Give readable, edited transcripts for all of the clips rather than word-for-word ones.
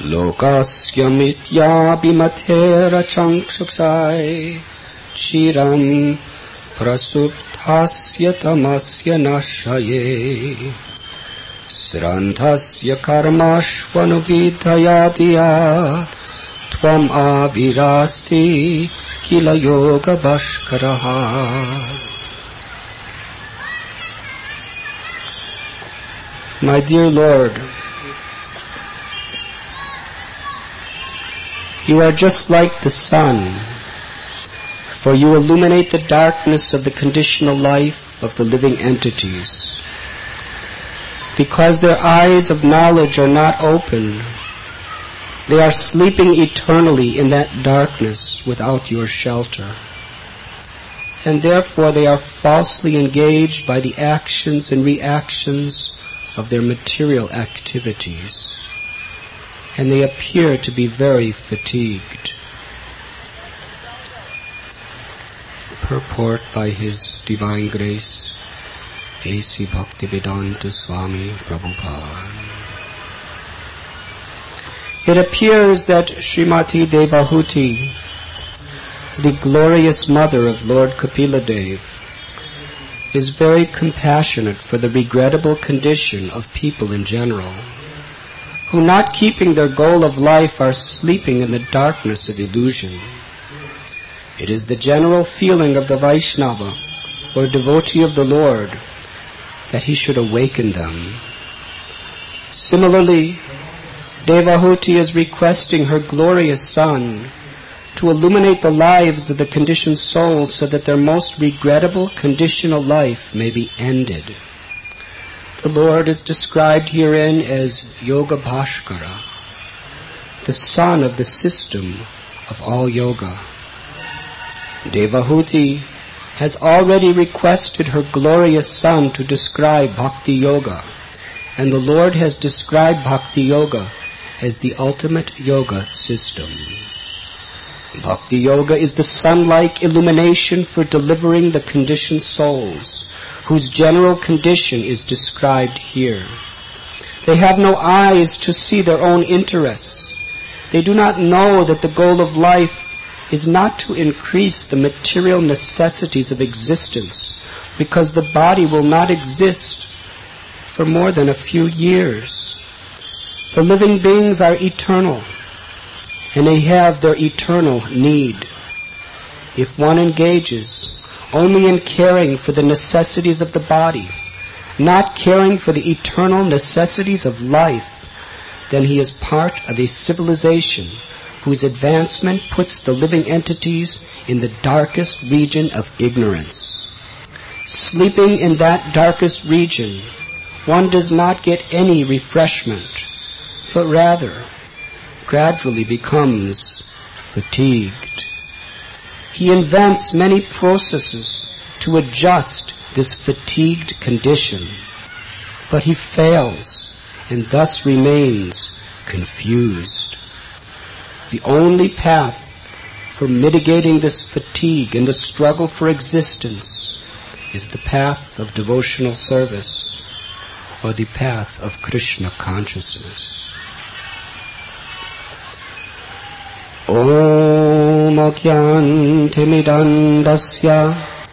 lokasya mityabimatera changshuksai chiram prasuptasya tamasya nashaye srantasya karmashvanuvidhayatiya tvam avirasi kila yoga bhaskaraha. My dear Lord, you are just like the sun, for you illuminate the darkness of the conditional life of the living entities. Because their eyes of knowledge are not open, they are sleeping eternally in that darkness without your shelter. And therefore they are falsely engaged by the actions and reactions of their material activities. And they appear to be very fatigued. Purport by His Divine Grace, A.C. Bhaktivedanta Swami Prabhupada. It appears that Srimati Devahuti, the glorious mother of Lord Kapila Dev, is very compassionate for the regrettable condition of people in general, who not keeping their goal of life are sleeping in the darkness of illusion. It is the general feeling of the Vaishnava, or devotee of the Lord, that he should awaken them. Similarly, Devahuti is requesting her glorious son to illuminate the lives of the conditioned souls so that their most regrettable conditional life may be ended. The Lord is described herein as Yoga Bhaskara, the son of the system of all yoga. Devahuti has already requested her glorious son to describe Bhakti Yoga, and the Lord has described Bhakti Yoga as the ultimate yoga system. Bhakti Yoga is the sun-like illumination for delivering the conditioned souls, whose general condition is described here. They have no eyes to see their own interests. They do not know that the goal of life is not to increase the material necessities of existence, because the body will not exist for more than a few years. The living beings are eternal, and they have their eternal need. If one engages only in caring for the necessities of the body, not caring for the eternal necessities of life, then he is part of a civilization whose advancement puts the living entities in the darkest region of ignorance. Sleeping in that darkest region, one does not get any refreshment, but rather gradually becomes fatigued. He invents many processes to adjust this fatigued condition, but he fails and thus remains confused. The only path for mitigating this fatigue and the struggle for existence is the path of devotional service, or the path of Krishna consciousness. Om Akyantimidandasya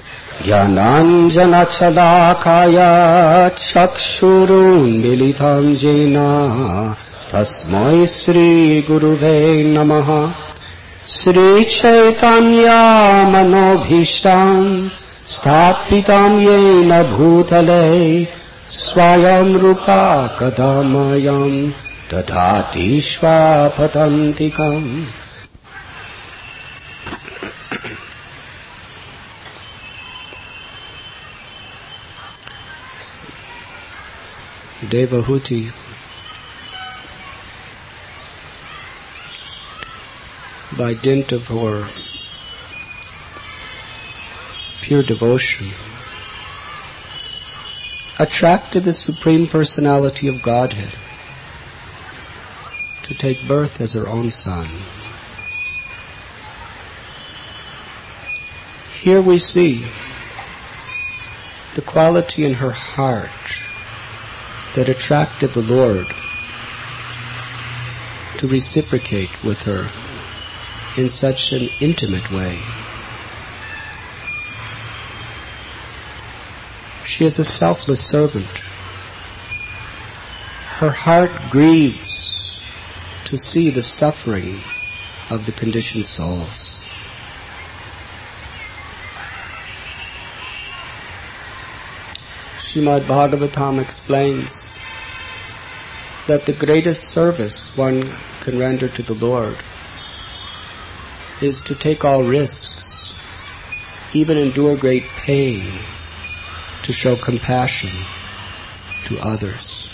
Jnananjanachalakaya Chakshurun Militam Jena Tasmai Sri Guruve Namaha. Sri Chaitanya Manobhishtam Sthapitam Yena Bhutale Swayam Rupa Kadamayam Dadati Shvapatantikam. Devahuti by dint of her pure devotion attracted the Supreme Personality of Godhead to take birth as her own son. Here we see the quality in her heart that attracted the Lord to to reciprocate with her in such an intimate way. She is a selfless servant. Her heart grieves to see the suffering of the conditioned souls. Srimad Bhagavatam explains that the greatest service one can render to the Lord is to take all risks, even endure great pain, to show compassion to others.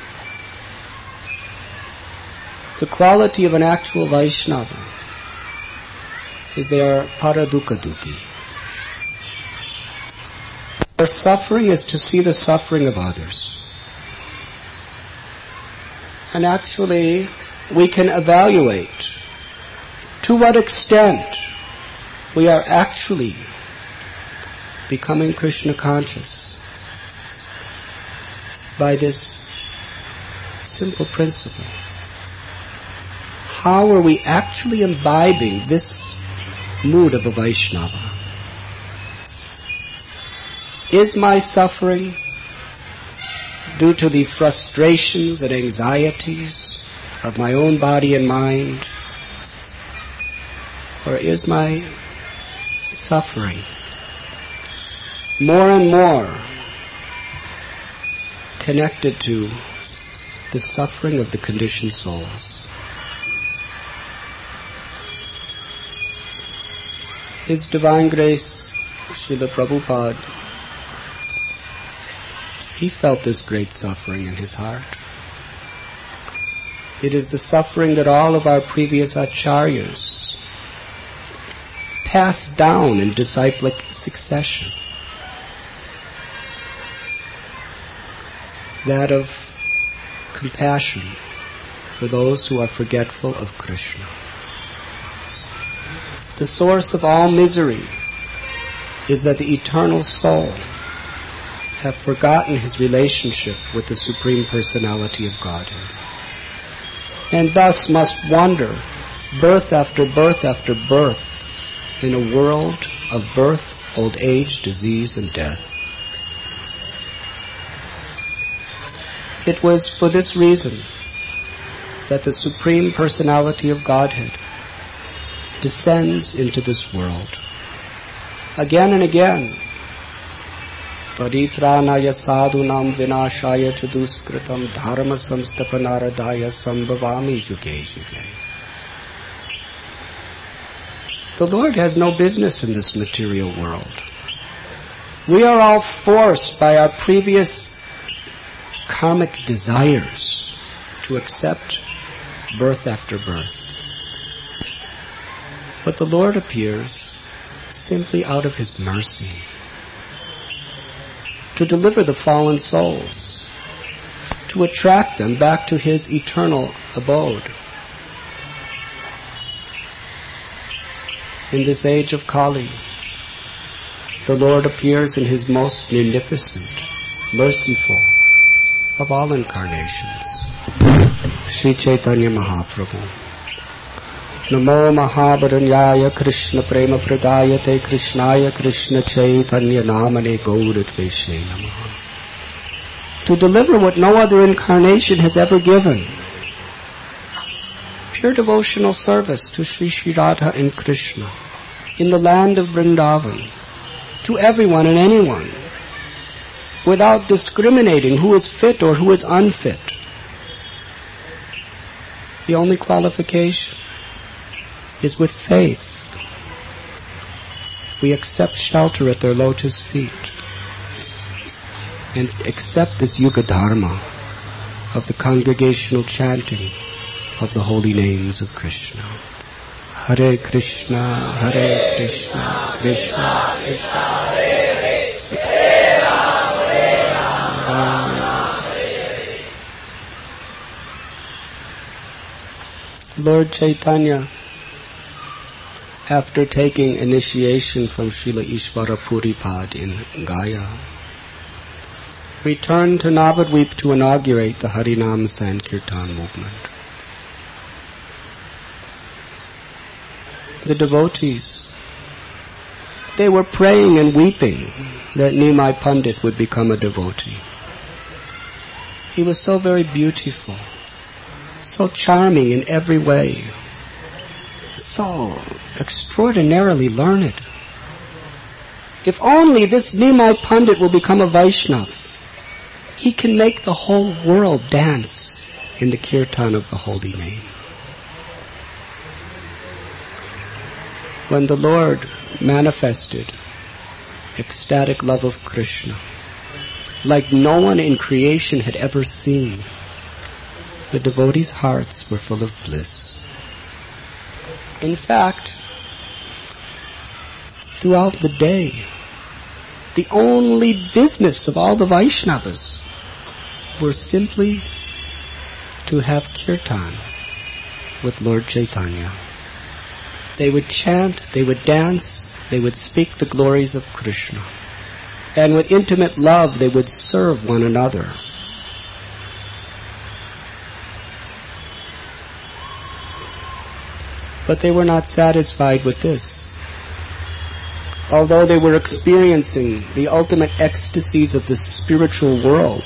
The quality of an actual Vaishnava is they are paradukkaduki. Their suffering is to see the suffering of others. And actually, we can evaluate to what extent we are actually becoming Krishna conscious by this simple principle. How are we actually imbibing this mood of a Vaishnava? Is my suffering due to the frustrations and anxieties of my own body and mind? Or is my suffering more and more connected to the suffering of the conditioned souls? His Divine Grace, Srila Prabhupada, he felt this great suffering in his heart. It is the suffering that all of our previous acharyas passed down in disciplic succession. That of compassion for those who are forgetful of Krishna. The source of all misery is that the eternal soul have forgotten his relationship with the Supreme Personality of Godhead, and thus must wander birth after birth after birth in a world of birth, old age, disease, and death. It was for this reason that the Supreme Personality of Godhead descends into this world again and again. Paritranaya sadhunam vinashaya chaduskritam dharma samstapanaradaya sambhavami yuge yuge. The Lord has no business in this material world. We are all forced by our previous karmic desires to accept birth after birth. But the Lord appears simply out of His mercy to deliver the fallen souls, to attract them back to His eternal abode. In this age of Kali, the Lord appears in His most munificent, merciful of all incarnations, Sri Chaitanya Mahaprabhu. Namo Mahavaranyaya Krishna Prema Pradayate Krishnaya Krishna Chaitanya Namane Gauradveshe Namaha. To deliver what no other incarnation has ever given. Pure devotional service to Sri Sri Radha and Krishna in the land of Vrindavan, to everyone and anyone, without discriminating who is fit or who is unfit. The only qualification is with faith. We accept shelter at their lotus feet and accept this Yuga Dharma of the congregational chanting of the holy names of Krishna. Hare Krishna, Hare Krishna, Krishna Krishna, Hare Hare, Hare Rama, Hare Rama, Hare Hare. Lord Chaitanya, after taking initiation from Srila Ishvara Puripad in Gaya, returned to Navadvip to inaugurate the Harinam Sankirtan movement. the devotees, they were praying and weeping that Nimai Pandit would become a devotee. He was so very beautiful, so charming in every way, so extraordinarily learned. If only this Nimai Pandit will become a Vaishnav, he can make the whole world dance in the kirtan of the holy name. When the Lord manifested ecstatic love of Krishna, like no one in creation had ever seen, the devotees' hearts were full of bliss. In fact, throughout the day, the only business of all the Vaishnavas were simply to have kirtan with Lord Chaitanya. They would chant, they would dance, they would speak the glories of Krishna. And with intimate love they would serve one another. But they were not satisfied with this. Although they were experiencing the ultimate ecstasies of the spiritual world,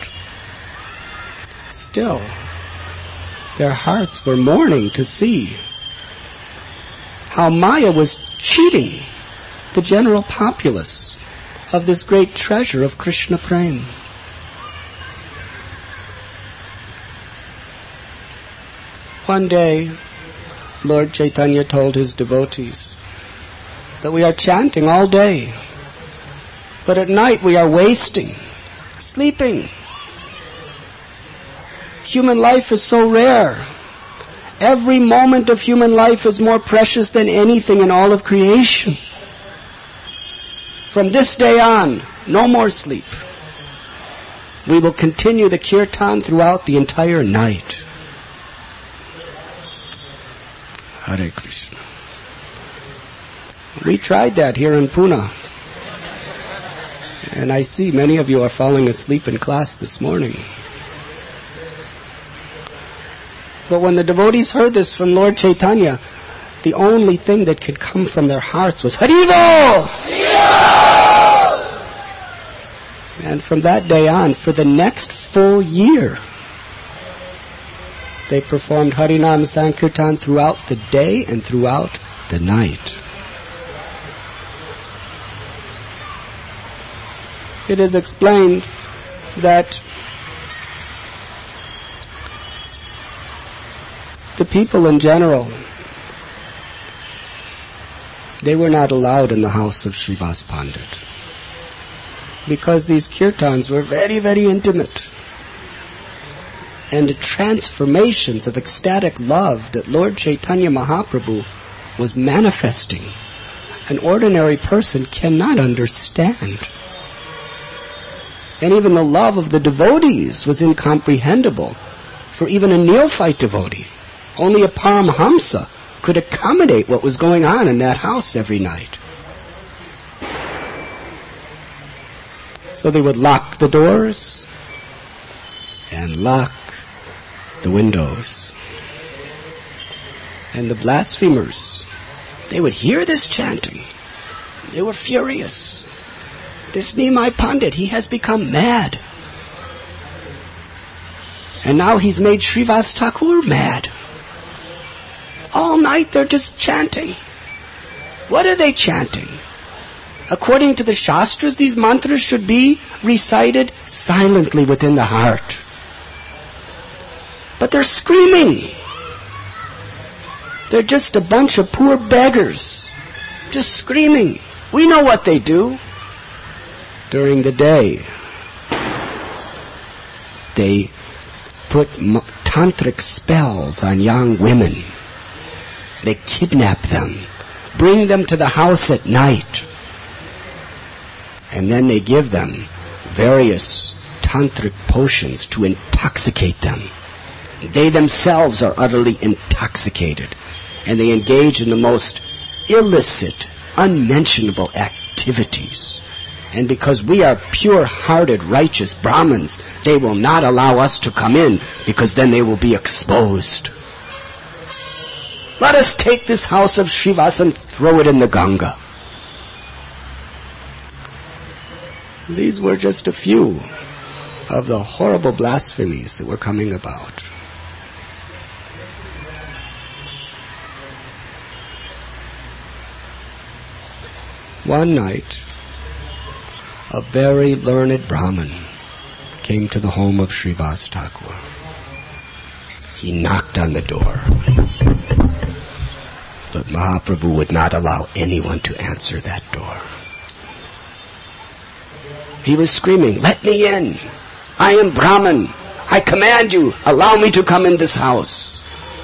still their hearts were mourning to see how Maya was cheating the general populace of this great treasure of Krishna Prem. One day, Lord Chaitanya told his devotees that we are chanting all day, but at night we are wasting, sleeping. Human life is so rare. Every moment of human life is more precious than anything in all of creation. From this day on, no more sleep. We will continue the kirtan throughout the entire night. Hare Krishna. We tried that here in Pune. And I see many of you are falling asleep in class this morning. But when the devotees heard this from Lord Chaitanya, the only thing that could come from their hearts was Haribol! Haribol! And from that day on, for the next full year, they performed Harinam Sankirtan throughout the day and throughout the night. It is explained that the people in general, they were not allowed in the house of Srivas Pandit because these kirtans were very, very intimate. And the transformations of ecstatic love that Lord Chaitanya Mahaprabhu was manifesting, an ordinary person cannot understand. And even the love of the devotees was incomprehensible for even a neophyte devotee. Only a Paramhamsa could accommodate what was going on in that house every night. So they would lock the doors and lock the windows. And the blasphemers, they would hear this chanting. They were furious. This Nimai Pandit, he has become mad. And now he's made Srivas Thakur mad. All night they're just chanting. What are they chanting? According to the Shastras, these mantras should be recited silently within the heart. But they're screaming. They're just a bunch of poor beggars, just screaming. We know what they do. During the day, they put tantric spells on young women. They kidnap them, bring them to the house at night, and then they give them various tantric potions to intoxicate them. They themselves are utterly intoxicated, and they engage in the most illicit, unmentionable activities. And because we are pure-hearted, righteous Brahmins, they will not allow us to come in, because then they will be exposed. Let us take this house of Srivas and throw it in the Ganga. These were just a few of the horrible blasphemies that were coming about. One night, a very learned Brahmin came to the home of Srivas Thakur. He knocked on the door, but Mahaprabhu would not allow anyone to answer that door. He was screaming, "Let me in! I am Brahmin! I command you, allow me to come in this house!"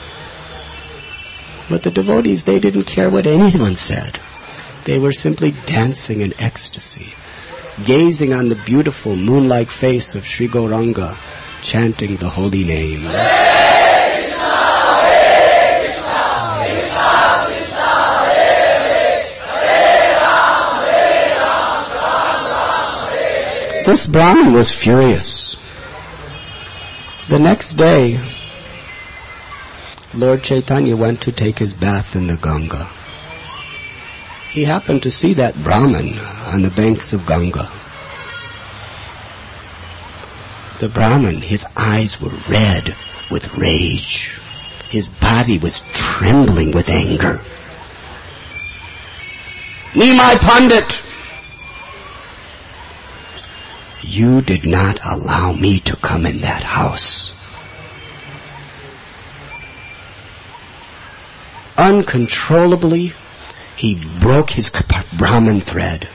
But the devotees, they didn't care what anyone said. They were simply dancing in ecstasy, gazing on the beautiful moon-like face of Sri Gauranga, chanting the holy name. This Brahmin was furious. The next day, Lord Chaitanya went to take his bath in the Ganga. He happened to see that Brahmin on the banks of Ganga. The Brahmin, his eyes were red with rage. His body was trembling with anger. "Nimai Pandit! You did not allow me to come in that house." Uncontrollably, he broke his Brahmin thread.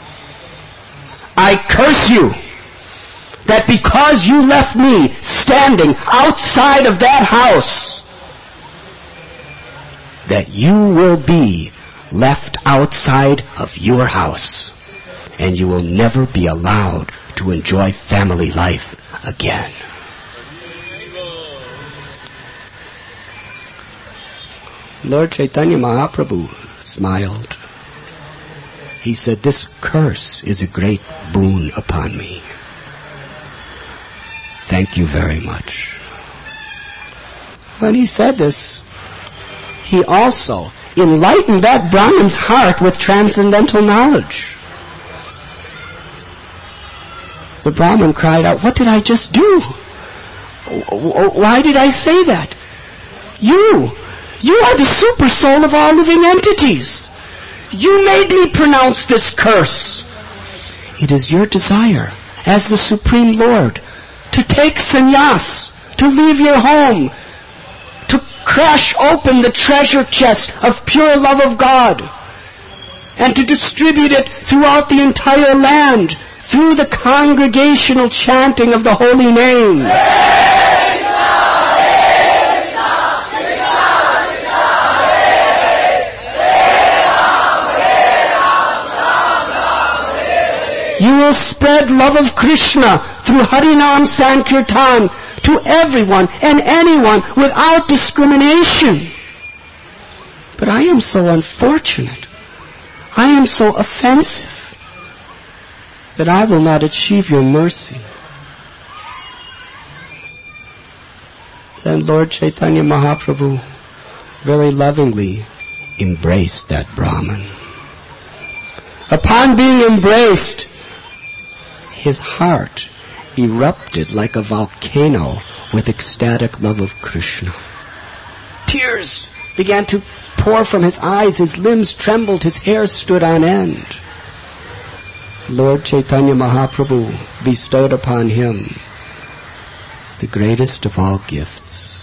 "I curse you that because you left me standing outside of that house, that you will be left outside of your house, and you will never be allowed to enjoy family life again." Lord Chaitanya Mahaprabhu smiled. He said, "This curse is a great boon upon me. Thank you very much." When he said this, he also enlightened that Brahmin's heart with transcendental knowledge. The Brahmin cried out, "What did I just do? Why did I say that? You are the super soul of all living entities. You made me pronounce this curse. It is your desire, as the Supreme Lord, to take sannyas, to leave your home, to crash open the treasure chest of pure love of God, and to distribute it throughout the entire land through the congregational chanting of the holy names." You will spread love of Krishna through Harinam Sankirtan to everyone and anyone without discrimination. But I am so unfortunate. I am so offensive that I will not achieve your mercy. Then Lord Chaitanya Mahaprabhu very lovingly embraced that Brahmin. Upon being embraced, his heart erupted like a volcano with ecstatic love of Krishna. Tears began to pour from his eyes, his limbs trembled, his hair stood on end. Lord Chaitanya Mahaprabhu bestowed upon him the greatest of all gifts.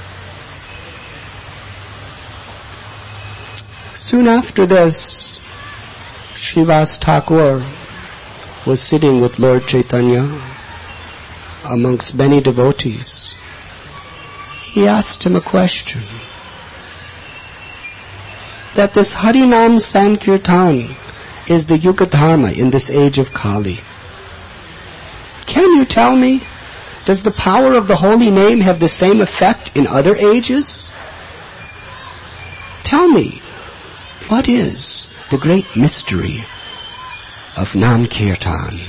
Soon after this, Srivas Thakur was sitting with Lord Chaitanya amongst many devotees. He asked him a question. That this Harinam Sankirtan is the Yuga Dharma in this age of Kali. Can you tell me, does the power of the holy name have the same effect in other ages? Tell me, what is the great mystery of Nam Kirtan?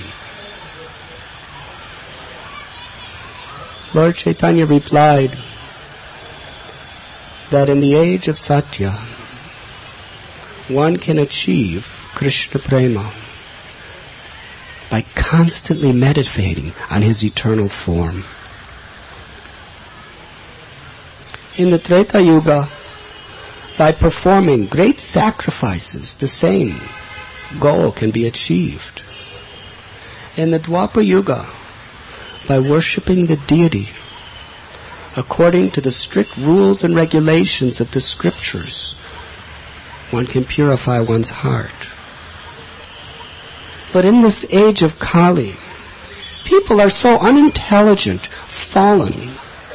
Lord Chaitanya replied that in the age of Satya, one can achieve Krishna Prema by constantly meditating on his eternal form. In the Treta Yuga, by performing great sacrifices, the same goal can be achieved. In the Dwapara Yuga, by worshipping the deity according to the strict rules and regulations of the scriptures, one can purify one's heart. But in this age of Kali, people are so unintelligent, fallen.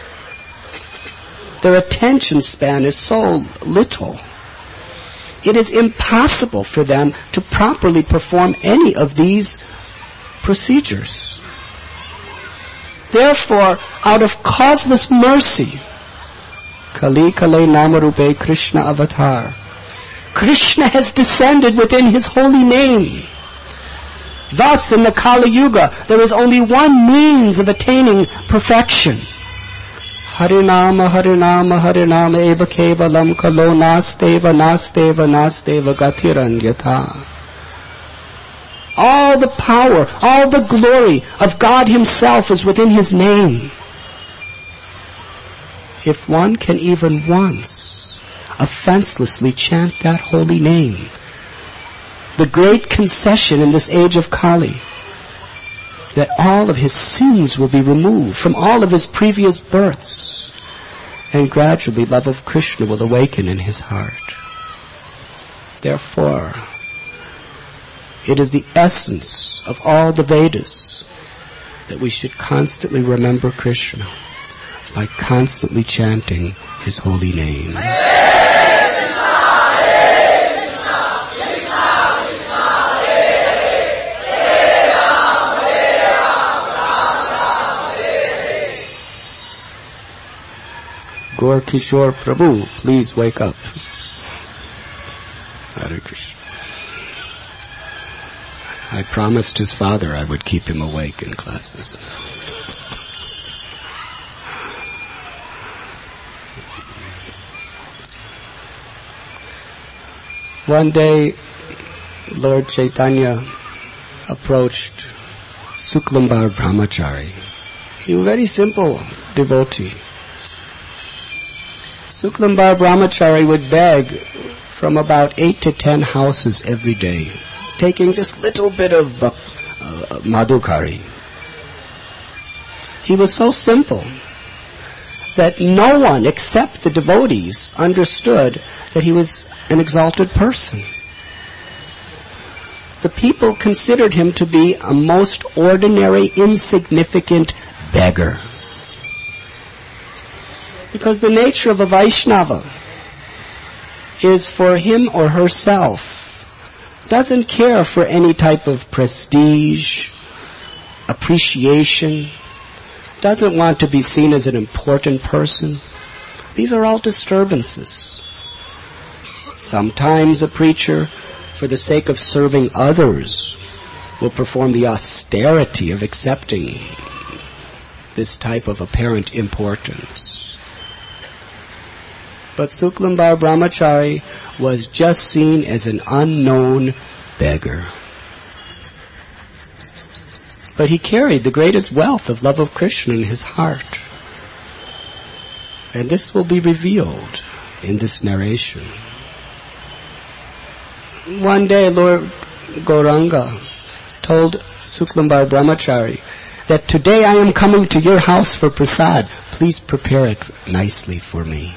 Their attention span is so little. It is impossible for them to properly perform any of these procedures. Therefore, out of causeless mercy, Kali Kale Namarupe Krishna Avatar, Krishna has descended within his holy name. Thus, in the Kali Yuga, there is only one means of attaining perfection. Harinama, Harinama, Harinama, Eva Kevalam Kalo Nasteva, Nasteva, Nasteva Gatiranyata. All the power, all the glory of God himself is within his name. If one can even once offenselessly chant that holy name, the great concession in this age of Kali, that all of his sins will be removed from all of his previous births, and gradually love of Krishna will awaken in his heart. Therefore, it is the essence of all the Vedas that we should constantly remember Krishna by constantly chanting his holy name. Gaur Kishore Prabhu, please wake up. Hare Krishna. I promised his father I would keep him awake in classes. One day, Lord Chaitanya approached Suklambar Brahmachari. He was a very simple devotee. Suklambar Brahmachari would beg from about 8 to 10 houses every day, taking just little bit of madhukari. He was so simple that no one except the devotees understood that he was an exalted person. The people considered him to be a most ordinary, insignificant beggar. Because the nature of a Vaishnava is for him or herself, doesn't care for any type of prestige, appreciation, doesn't want to be seen as an important person. These are all disturbances. Sometimes a preacher, for the sake of serving others, will perform the austerity of accepting this type of apparent importance. But Suklambar Brahmachari was just seen as an unknown beggar. But he carried the greatest wealth of love of Krishna in his heart. And this will be revealed in this narration. One day Lord Gauranga told Suklambar Brahmachari that today I am coming to your house for prasad. Please prepare it nicely for me.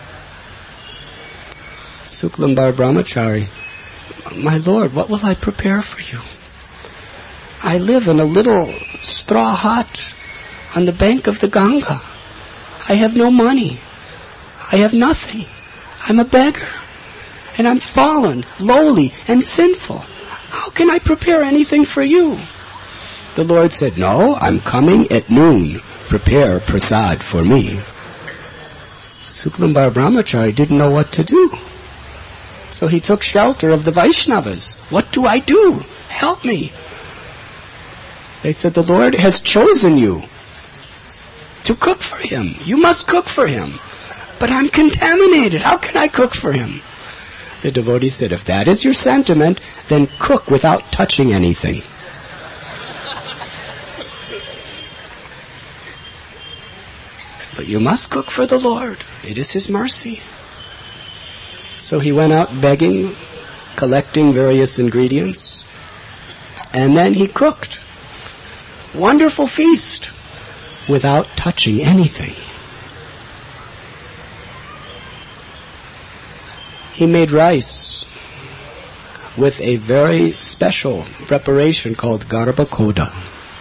Suklambar Brahmachari, my lord, what will I prepare for you? I live in a little straw hut on the bank of the Ganga. I have no money. I have nothing. I'm a beggar. And I'm fallen, lowly, and sinful. How can I prepare anything for you? The Lord said, no, I'm coming at noon. Prepare prasad for me. Suklambar Brahmachari didn't know what to do. So he took shelter of the Vaishnavas. What do I do? Help me. They said, the Lord has chosen you to cook for him. You must cook for him. But I'm contaminated. How can I cook for him? The devotee said, if that is your sentiment, then cook without touching anything. But you must cook for the Lord. It is His mercy. So he went out begging, collecting various ingredients, and then he cooked. Wonderful feast without touching anything. He made rice with a very special preparation called Garbha Koda.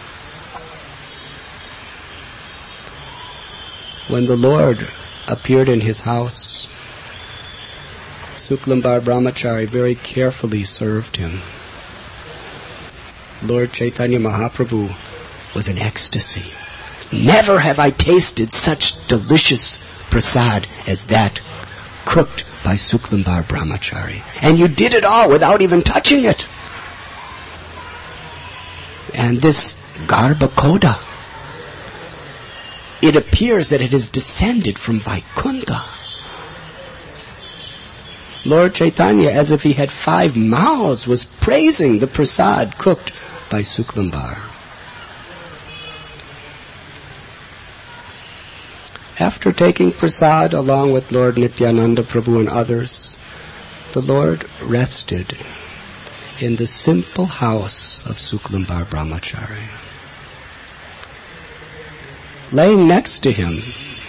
When the Lord appeared in his house, Suklambar Brahmachari very carefully served him. Lord Chaitanya Mahaprabhu was in ecstasy. Never have I tasted such delicious prasad as that cooked by Suklambar Brahmachari. And you did it all without even touching it. And this Garbha Koda, it appears that it has descended from Vaikuntha. Lord Chaitanya, as if he had 5 mouths, was praising the prasad cooked by Suklambar. After taking prasad along with Lord Nityananda Prabhu and others, the Lord rested in the simple house of Suklambar Brahmachari. Laying next to him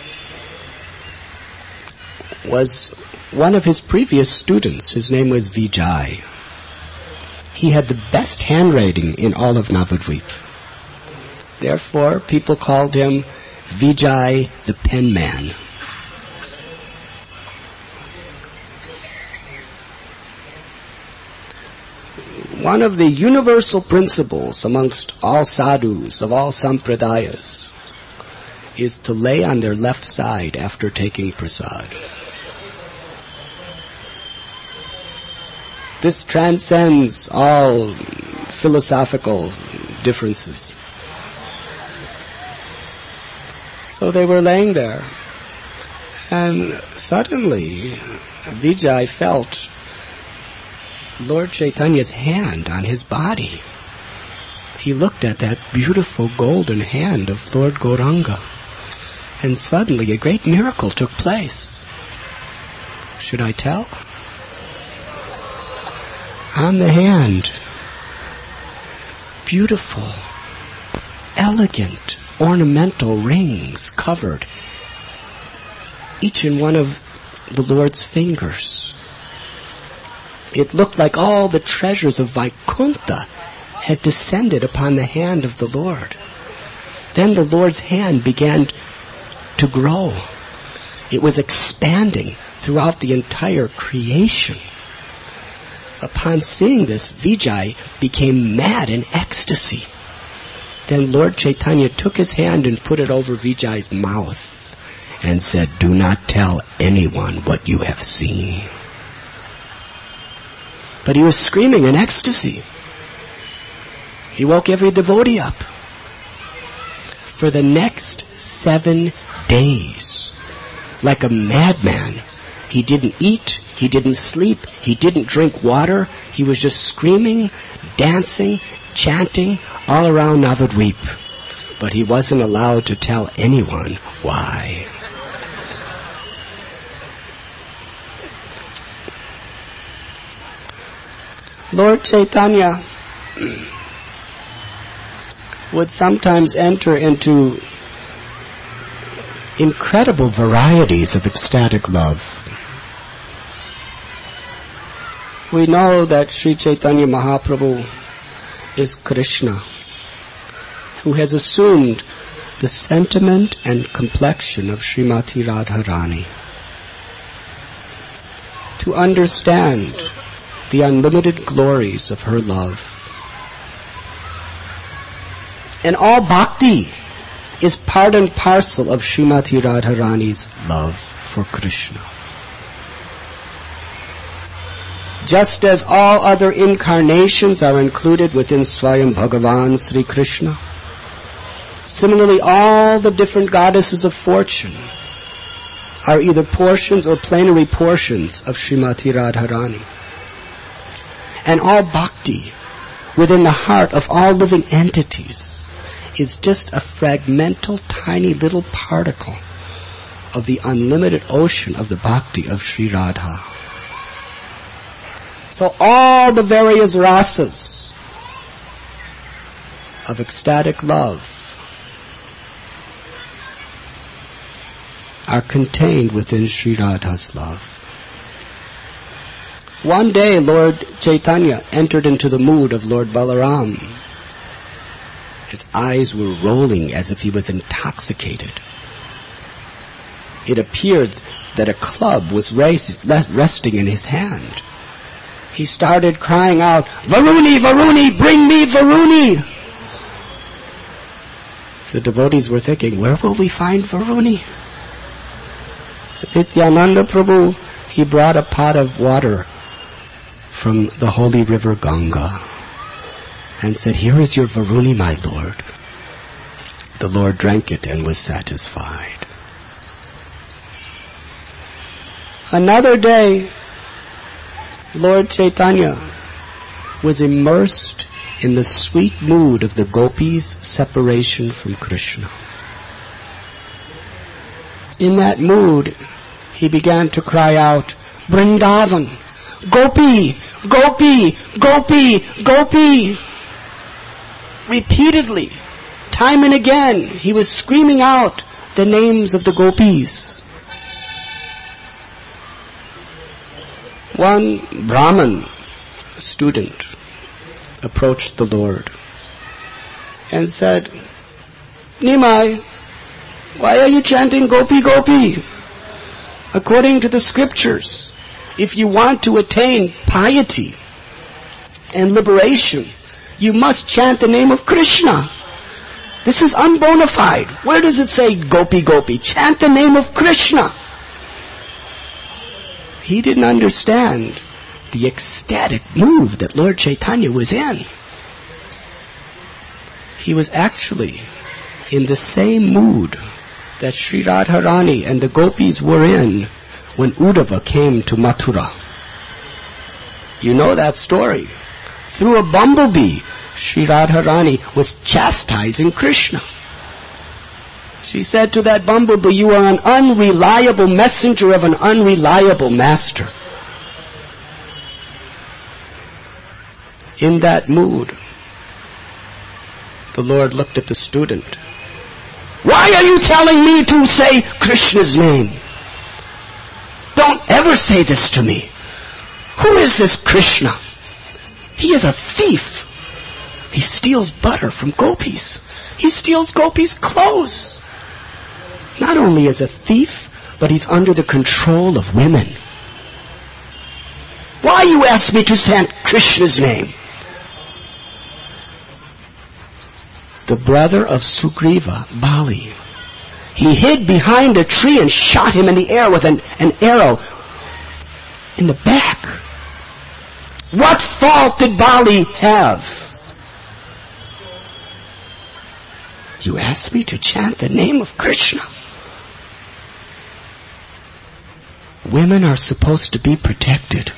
was one of his previous students. His name was Vijay. He had the best handwriting in all of Navadvip. Therefore, people called him Vijay the Pen Man. One of the universal principles amongst all sadhus of all sampradayas is to lay on their left side after taking prasad. This transcends all philosophical differences. So they were laying there, and suddenly Vijay felt Lord Chaitanya's hand on his body. He looked at that beautiful golden hand of Lord Gauranga, and suddenly a great miracle took place. Should I tell? On the hand, beautiful, elegant, ornamental rings covered each in one of the Lord's fingers. It looked like all the treasures of Vaikuntha had descended upon the hand of the Lord. Then the Lord's hand began to grow. It was expanding throughout the entire creation. Upon seeing this, Vijay became mad in ecstasy. Then Lord Chaitanya took his hand and put it over Vijay's mouth and said, "Do not tell anyone what you have seen." But he was screaming in ecstasy. He woke every devotee up. For the next 7 days, like a madman, he didn't eat, he didn't sleep, he didn't drink water. He was just screaming, dancing, chanting all around Navadvip. But he wasn't allowed to tell anyone why. Lord Chaitanya would sometimes enter into incredible varieties of ecstatic love. We know that Sri Chaitanya Mahaprabhu is Krishna, who has assumed the sentiment and complexion of Srimati Radharani. To understand the unlimited glories of her love. And all bhakti is part and parcel of Srimati Radharani's love for Krishna. Just as all other incarnations are included within Swayam Bhagavan Sri Krishna, similarly all the different goddesses of fortune are either portions or plenary portions of Srimati Radharani. And all bhakti within the heart of all living entities is just a fragmental, tiny little particle of the unlimited ocean of the bhakti of Sri Radha. So all the various rasas of ecstatic love are contained within Sri Radha's love. One day Lord Chaitanya entered into the mood of Lord Balaram. His eyes were rolling as if he was intoxicated. It appeared that a club was resting in his hand. He started crying out, "Varuni, Varuni, bring me Varuni!" The devotees were thinking, where will we find Varuni? Nityananda Prabhu, he brought a pot of water from the holy river Ganga and said, "Here is your Varuni, my Lord." The Lord drank it and was satisfied. Another day, Lord Chaitanya was immersed in the sweet mood of the gopis' separation from Krishna. In that mood, he began to cry out, "Vrindavan! Gopi! Gopi! Gopi! Gopi!" Repeatedly, time and again, he was screaming out the names of the gopis. One Brahman student approached the Lord and said, "Nimai, why are you chanting Gopi Gopi? According to the scriptures, if you want to attain piety and liberation, you must chant the name of Krishna. This is unbona fide. Where does it say Gopi Gopi? Chant the name of Krishna." He didn't understand the ecstatic mood that Lord Chaitanya was in. He was actually in the same mood that Sri Radharani and the gopis were in when Uddhava came to Mathura. You know that story. Through a bumblebee, Sri Radharani was chastising Krishna. She said to that bumblebee, "You are an unreliable messenger of an unreliable master." In that mood, the Lord looked at the student. "Why are you telling me to say Krishna's name? Don't ever say this to me. Who is this Krishna? He is a thief. He steals butter from gopis. He steals gopis' clothes. Not only is a thief, but he's under the control of women. Why you ask me to chant Krishna's name?" The brother of Sugriva, Bali, he hid behind a tree and shot him in the air with an arrow in the back. What fault did Bali have? You ask me to chant the name of Krishna. Women are supposed to be protected.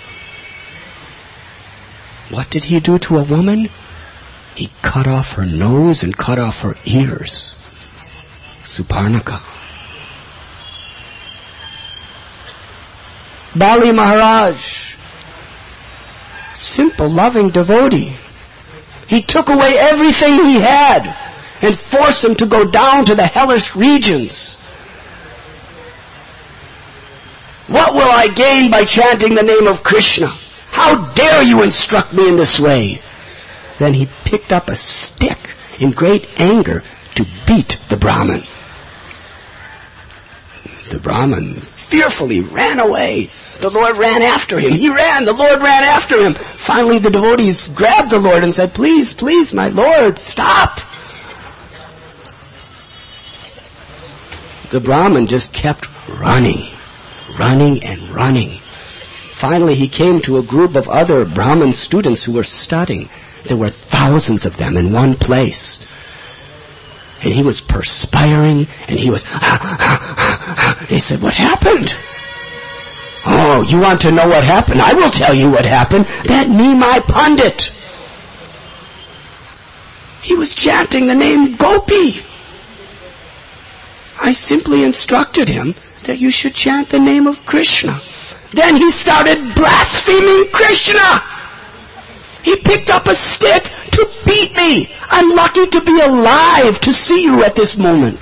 What did he do to a woman? He cut off her nose and cut off her ears. Suparnaka. Bali Maharaj, simple, loving devotee. He took away everything he had and forced him to go down to the hellish regions. What will I gain by chanting the name of Krishna? How dare you instruct me in this way? Then he picked up a stick in great anger to beat the Brahmin. The Brahmin fearfully ran away. The Lord ran after him. He ran. The Lord ran after him. Finally, the devotees grabbed the Lord and said, "Please, please, my Lord, stop." The Brahmin just kept running and running. Finally, he came to a group of other Brahmin students who were studying. There were thousands of them in one place. And he was perspiring, and he was They said, what happened? Oh, you want to know what happened? I will tell you what happened. That Nimai Pandit, he was chanting the name Gopi. I simply instructed him that you should chant the name of Krishna. Then he started blaspheming Krishna. He picked up a stick to beat me. I'm lucky to be alive to see you at this moment.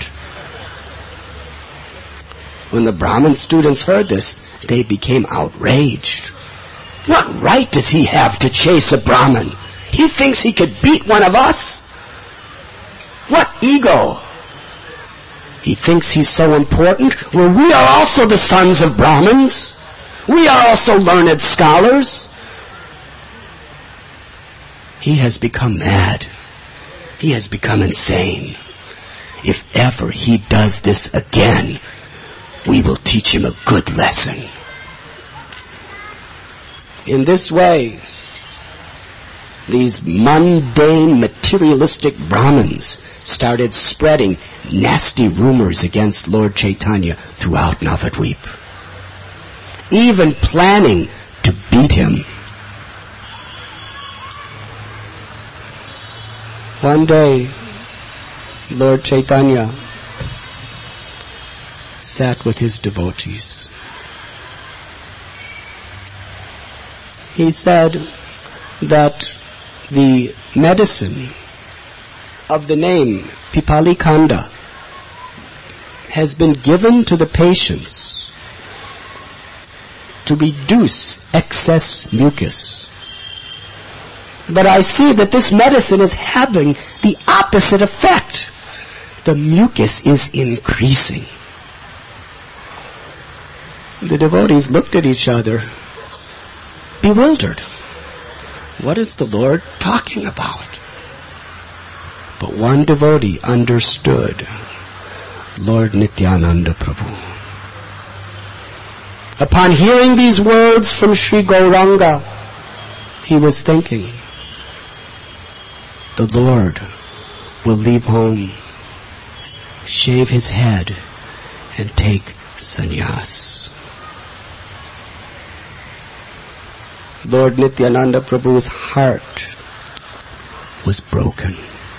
When the Brahmin students heard this, they became outraged. What right does he have to chase a Brahmin? He thinks he could beat one of us? What ego? He thinks he's so important? Well, we are also the sons of Brahmins. We are also learned scholars. He has become mad. He has become insane. If ever he does this again, we will teach him a good lesson. In this way, these mundane, materialistic Brahmins started spreading nasty rumors against Lord Chaitanya throughout Navadvip, even planning to beat him. One day, Lord Chaitanya sat with his devotees. He said that the medicine of the name Pipali Kanda has been given to the patients to reduce excess mucus. But I see that this medicine is having the opposite effect. The mucus is increasing. The devotees looked at each other, bewildered. What is the Lord talking about? But one devotee understood. Lord Nityananda Prabhu. Upon hearing these words from Sri Gauranga, he was thinking, the Lord will leave home, shave his head, and take sannyas. Lord Nityananda Prabhu's heart was broken.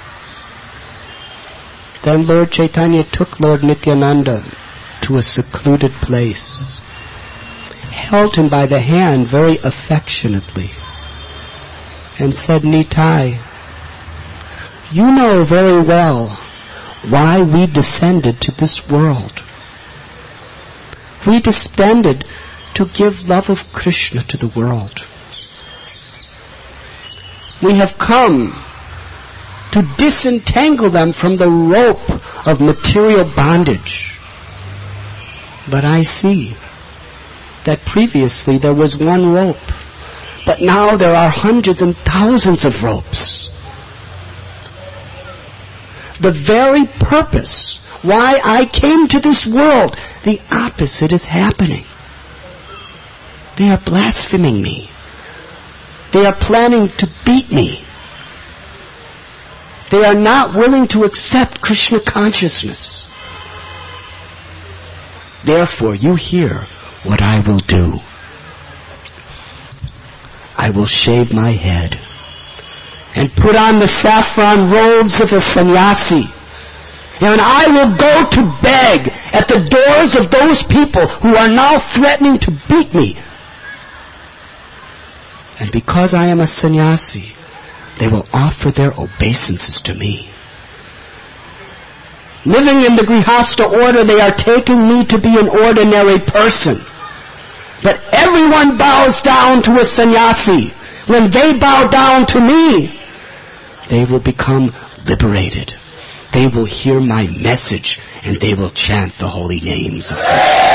Then Lord Chaitanya took Lord Nityananda to a secluded place, held him by the hand very affectionately, and said, Nitai, you know very well why we descended to this world. We descended to give love of Krishna to the world. We have come to disentangle them from the rope of material bondage. But I see that previously there was one rope, but now there are hundreds and thousands of ropes. The very purpose why I came to this world, the opposite is happening. They are blaspheming me. They are planning to beat me. They are not willing to accept Krishna consciousness. Therefore, you hear what I will do. I will shave my head and put on the saffron robes of a sannyasi. And I will go to beg at the doors of those people who are now threatening to beat me. And because I am a sannyasi, they will offer their obeisances to me. Living in the Grihastha order, they are taking me to be an ordinary person. But everyone bows down to a sannyasi. When they bow down to me, they will become liberated. They will hear my message and they will chant the holy names of Krishna.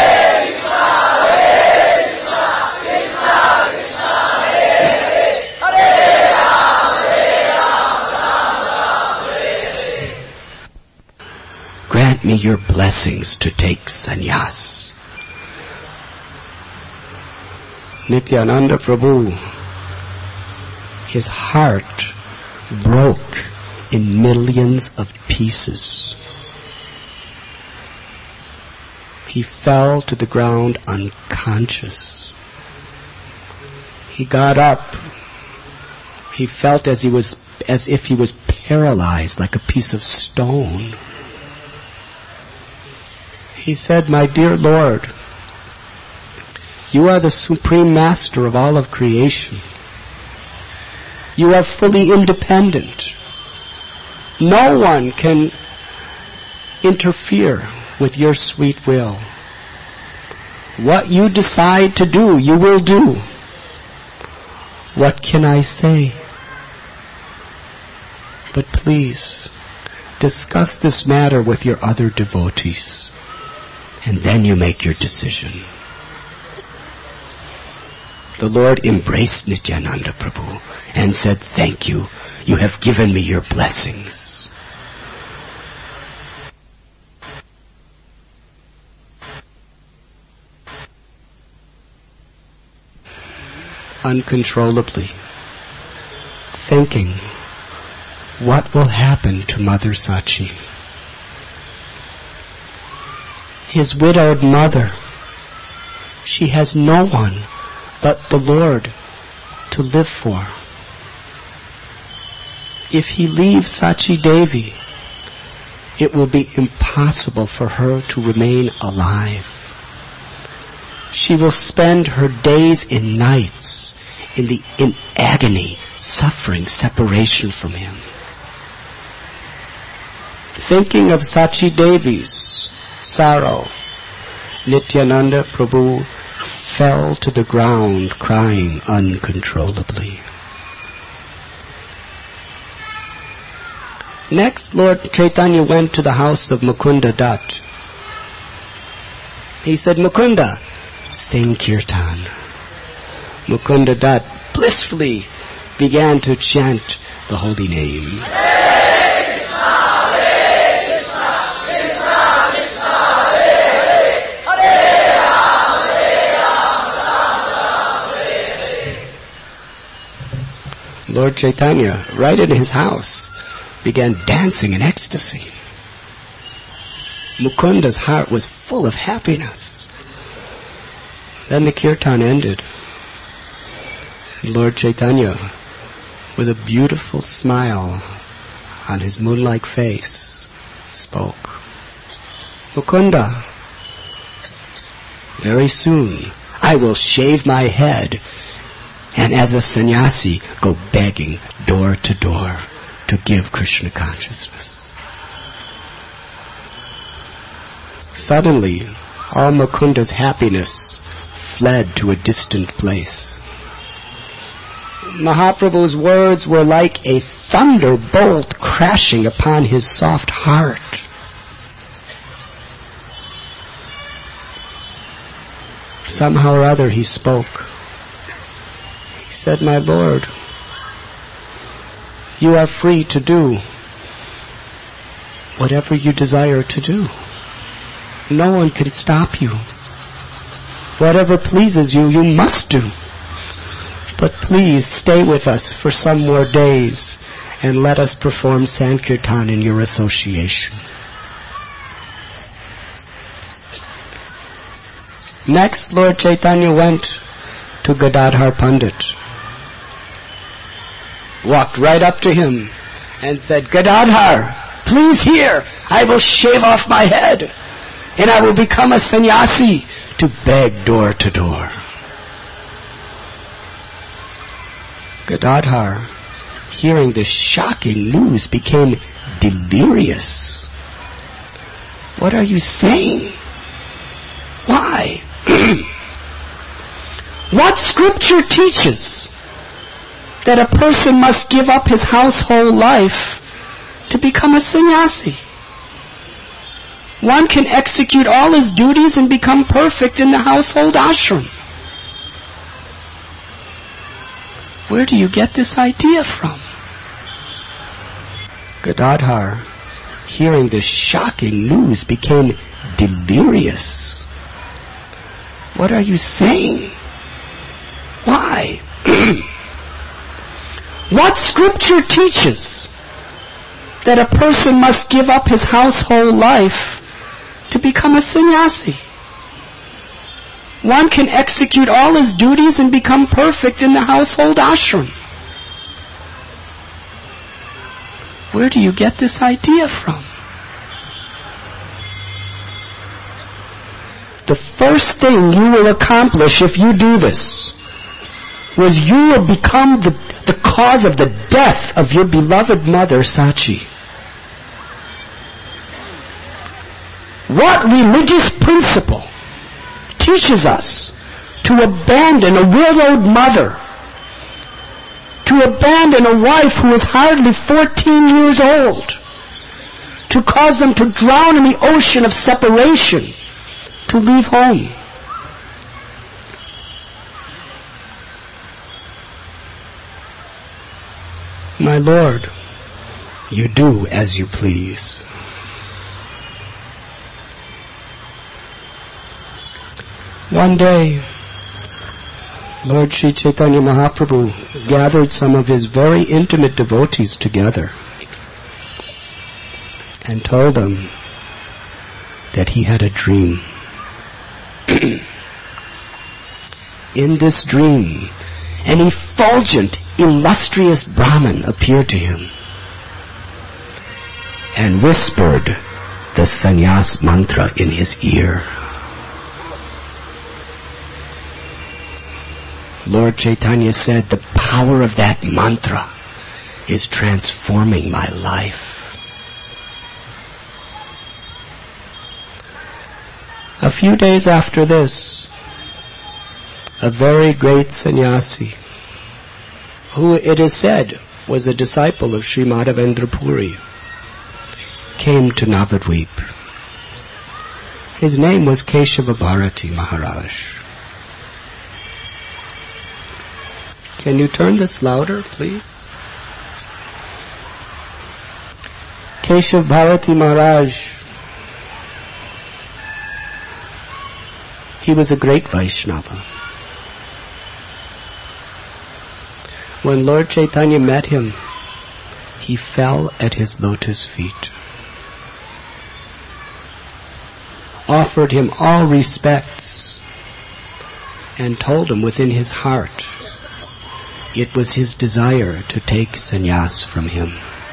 Grant me your blessings to take sannyas. Nityananda Prabhu, his heart broke in millions of pieces. he fell to the ground unconscious. He got up. He felt as if he was paralyzed, like a piece of stone. He said, "My dear Lord, you are the supreme master of all of creation. You are fully independent. No one can interfere with your sweet will. What you decide to do, you will do. What can I say? But please, discuss this matter with your other devotees, and then you make your decision." The Lord embraced Nityananda Prabhu and said, "Thank you. You have given me your blessings." Uncontrollably, thinking, what will happen to Mother Sachi? His widowed mother, she has no one but the Lord to live for. If he leaves Sachi Devi, it will be impossible for her to remain alive. She will spend her days and nights in agony, suffering separation from him. Thinking of Sachi Devi's sorrow, Nityananda Prabhu fell to the ground crying uncontrollably. Next, Lord Chaitanya went to the house of Mukunda Dutt. He said, "Mukunda, sing kirtan." Mukunda Dutt blissfully began to chant the holy names. Lord Chaitanya, right in his house, began dancing in ecstasy. Mukunda's heart was full of happiness. Then the kirtan ended. Lord Chaitanya, with a beautiful smile on his moon-like face, spoke. "Mukunda, very soon I will shave my head and as a sannyasi go begging door to door to give Krishna consciousness." Suddenly, all Mukunda's happiness fled to a distant place. Mahaprabhu's words were like a thunderbolt crashing upon his soft heart. Somehow or other he spoke. He said, "My Lord, you are free to do whatever you desire to do. No one can stop you. Whatever pleases you, you must do. But please stay with us for some more days and let us perform Sankirtan in your association." Next, Lord Chaitanya went to Gadadhar Pandit, walked right up to him and said, "Gadadhar, please hear, I will shave off my head and I will become a sannyasi to beg door to door." Gadadhar, hearing this shocking news, became delirious. "What are you saying? Why? What scripture teaches that a person must give up his household life to become a sannyasi? One can execute all his duties and become perfect in the household ashram. Where do you get this idea from?" Gadadhar, hearing this shocking news, became delirious. "What are you saying? Why? What scripture teaches that a person must give up his household life to become a sannyasi? one can execute all his duties and become perfect in the household ashram. Where do you get this idea from? The first thing you will accomplish if you do this was you will become the cause of the death of your beloved mother, Sachi. What religious principle teaches us to abandon a widowed mother, to abandon a wife who is hardly 14 years old, to cause them to drown in the ocean of separation, to leave home? My Lord, you do as you please. One day, Lord Sri Chaitanya Mahaprabhu gathered some of his very intimate devotees together and told them that he had a dream. In this dream, an effulgent, illustrious Brahmin appeared to him and whispered the sannyas mantra in his ear. Lord Chaitanya said, the power of that mantra is transforming my life. A few days after this, a very great sannyasi, who it is said was a disciple of Sri Madhavendra Puri, came to Navadvip. His name was Keshava Bharati Maharaj. Can you turn this louder, please? Keshav Bharati Maharaj, he was a great Vaishnava. When Lord Chaitanya met him, he fell at his lotus feet, offered him all respects, and told him within his heart it was his desire to take sannyas from him.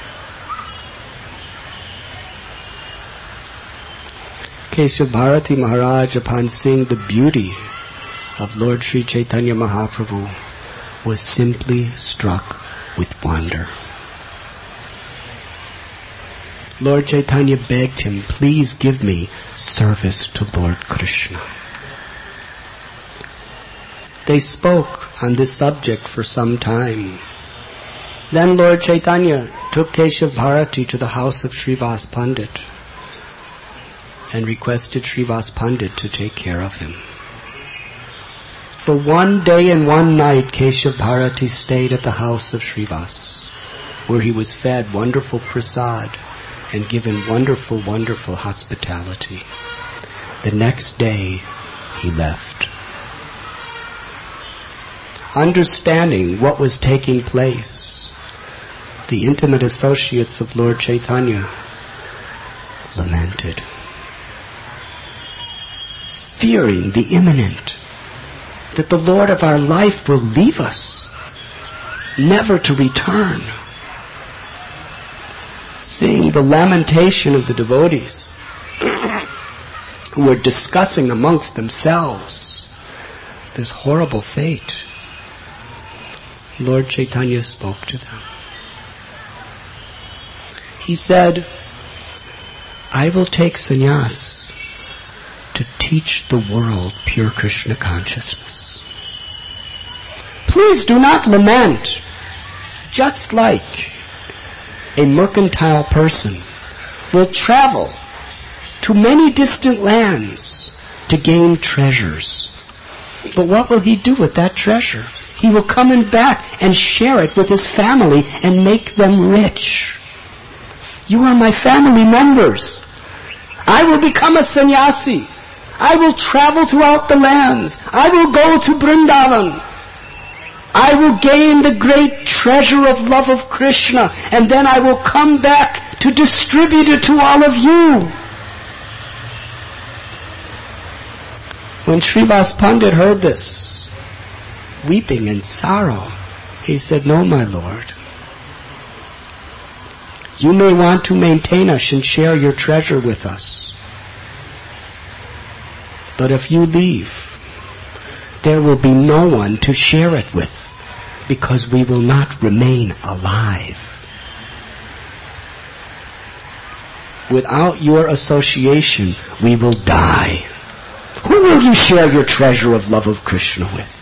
Keshav Bharati Maharaj, upon seeing the beauty of Lord Sri Chaitanya Mahaprabhu, was simply struck with wonder. Lord Chaitanya begged him, please give me service to Lord Krishna. They spoke on this subject for some time. Then Lord Chaitanya took Keshav Bharati to the house of Srivas Pandit and requested Srivas Pandit to take care of him. For one day and one night, Keshav Bharati stayed at the house of Srivas, where he was fed wonderful prasad and given wonderful, wonderful hospitality. The next day, he left. Understanding what was taking place, the intimate associates of Lord Chaitanya lamented, fearing the imminent, that the Lord of our life will leave us, never to return. Seeing the lamentation of the devotees, who were discussing amongst themselves this horrible fate, Lord Chaitanya spoke to them. He said, I will take sannyas to teach the world pure Krishna consciousness. Please do not lament. Just like a mercantile person will travel to many distant lands to gain treasures. But what will he do with that treasure? He will come back and share it with his family and make them rich. You are my family members. I will become a sannyasi. I will travel throughout the lands. I will go to Vrindavan. I will gain the great treasure of love of Krishna, and then I will come back to distribute it to all of you. When Srivas Pandit heard this, weeping in sorrow, he said, "No, my Lord. You may want to maintain us and share your treasure with us. But if you leave, there will be no one to share it with, because we will not remain alive. Without your association, we will die. Who will you share your treasure of love of Krishna with?"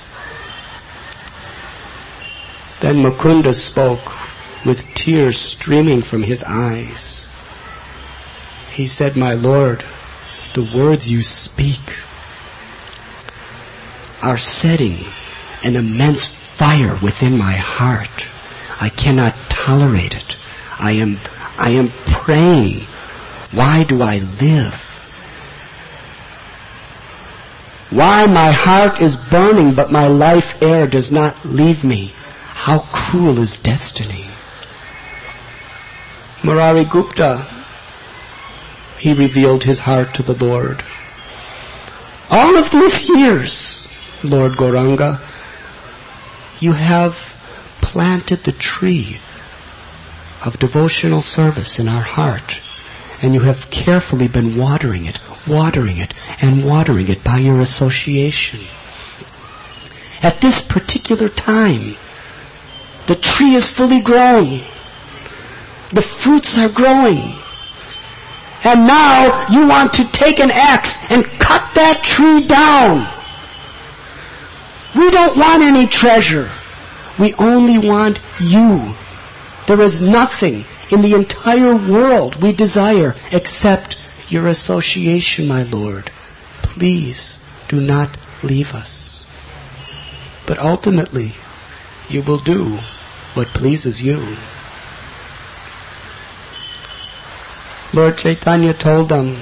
Then Mukunda spoke with tears streaming from his eyes. He said, "My Lord, the words you speak are setting an immense fire within my heart. I cannot tolerate it. I am praying, why do I live? Why my heart is burning, but my life air does not leave me. How cruel is destiny." Murari Gupta, he revealed his heart to the Lord. "All of these years, Lord Gauranga, you have planted the tree of devotional service in our heart, and you have carefully been watering it, and watering it by your association. At this particular time, the tree is fully grown. The fruits are growing. And now you want to take an axe and cut that tree down. We don't want any treasure. We only want you. There is nothing in the entire world we desire except your association, my Lord. Please do not leave us. But ultimately, you will do what pleases you." Lord Chaitanya told them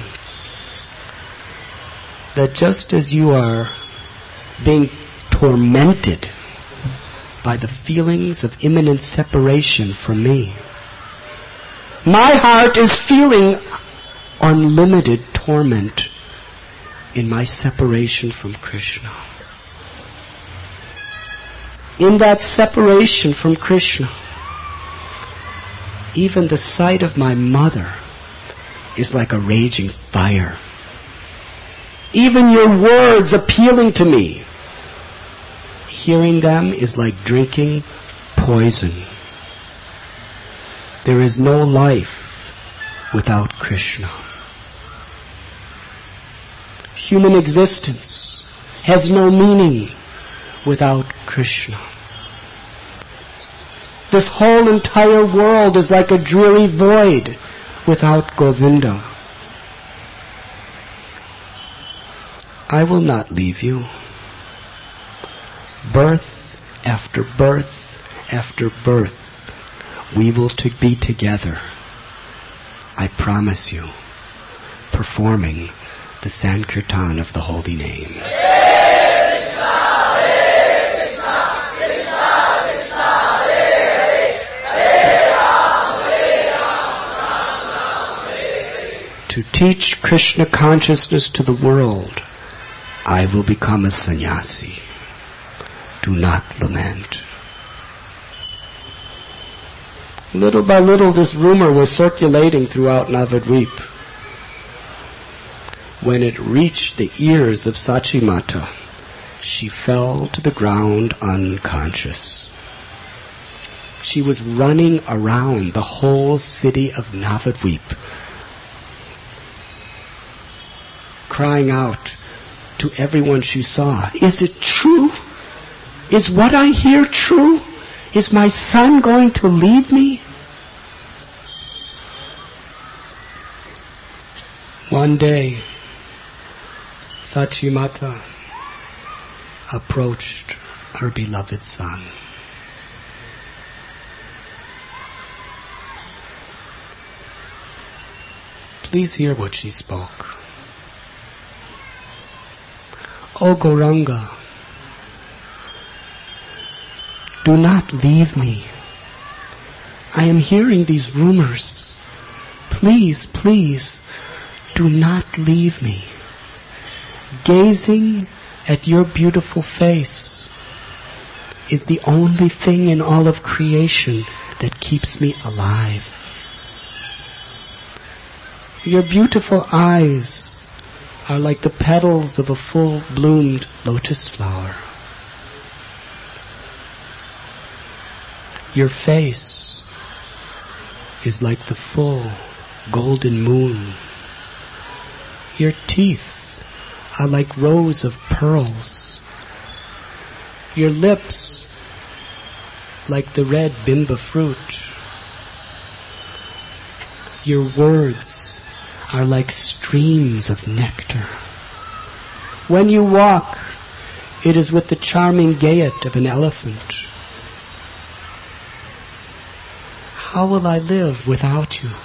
that just as you are being tormented by the feelings of imminent separation from me, my heart is feeling unlimited torment in my separation from Krishna. In that separation from Krishna, even the sight of my mother is like a raging fire. Even your words appealing to me, hearing them is like drinking poison. There is no life without Krishna. Human existence has no meaning without Krishna. This whole entire world is like a dreary void without Govinda. I will not leave you. Birth after birth after birth, we will be together. I promise you, performing the Sankirtan of the holy names. To teach Krishna consciousness to the world, I will become a sannyasi. Do not lament. Little by little, this rumor was circulating throughout Navadvip. When it reached the ears of Sachimata, she fell to the ground unconscious. She was running around the whole city of Navadvip, crying out to everyone she saw, "Is it true? Is what I hear true? Is my son going to leave me?" One day, Sachimata approached her beloved son. Please hear what she spoke. "O Gauranga, do not leave me. I am hearing these rumors. Please, please, do not leave me. Gazing at your beautiful face is the only thing in all of creation that keeps me alive. Your beautiful eyes are like the petals of a full-bloomed lotus flower. Your face is like the full golden moon. Your teeth are like rows of pearls. Your lips like the red bimba fruit. Your words are like streams of nectar. When you walk, it is with the charming gait of an elephant. How will I live without you?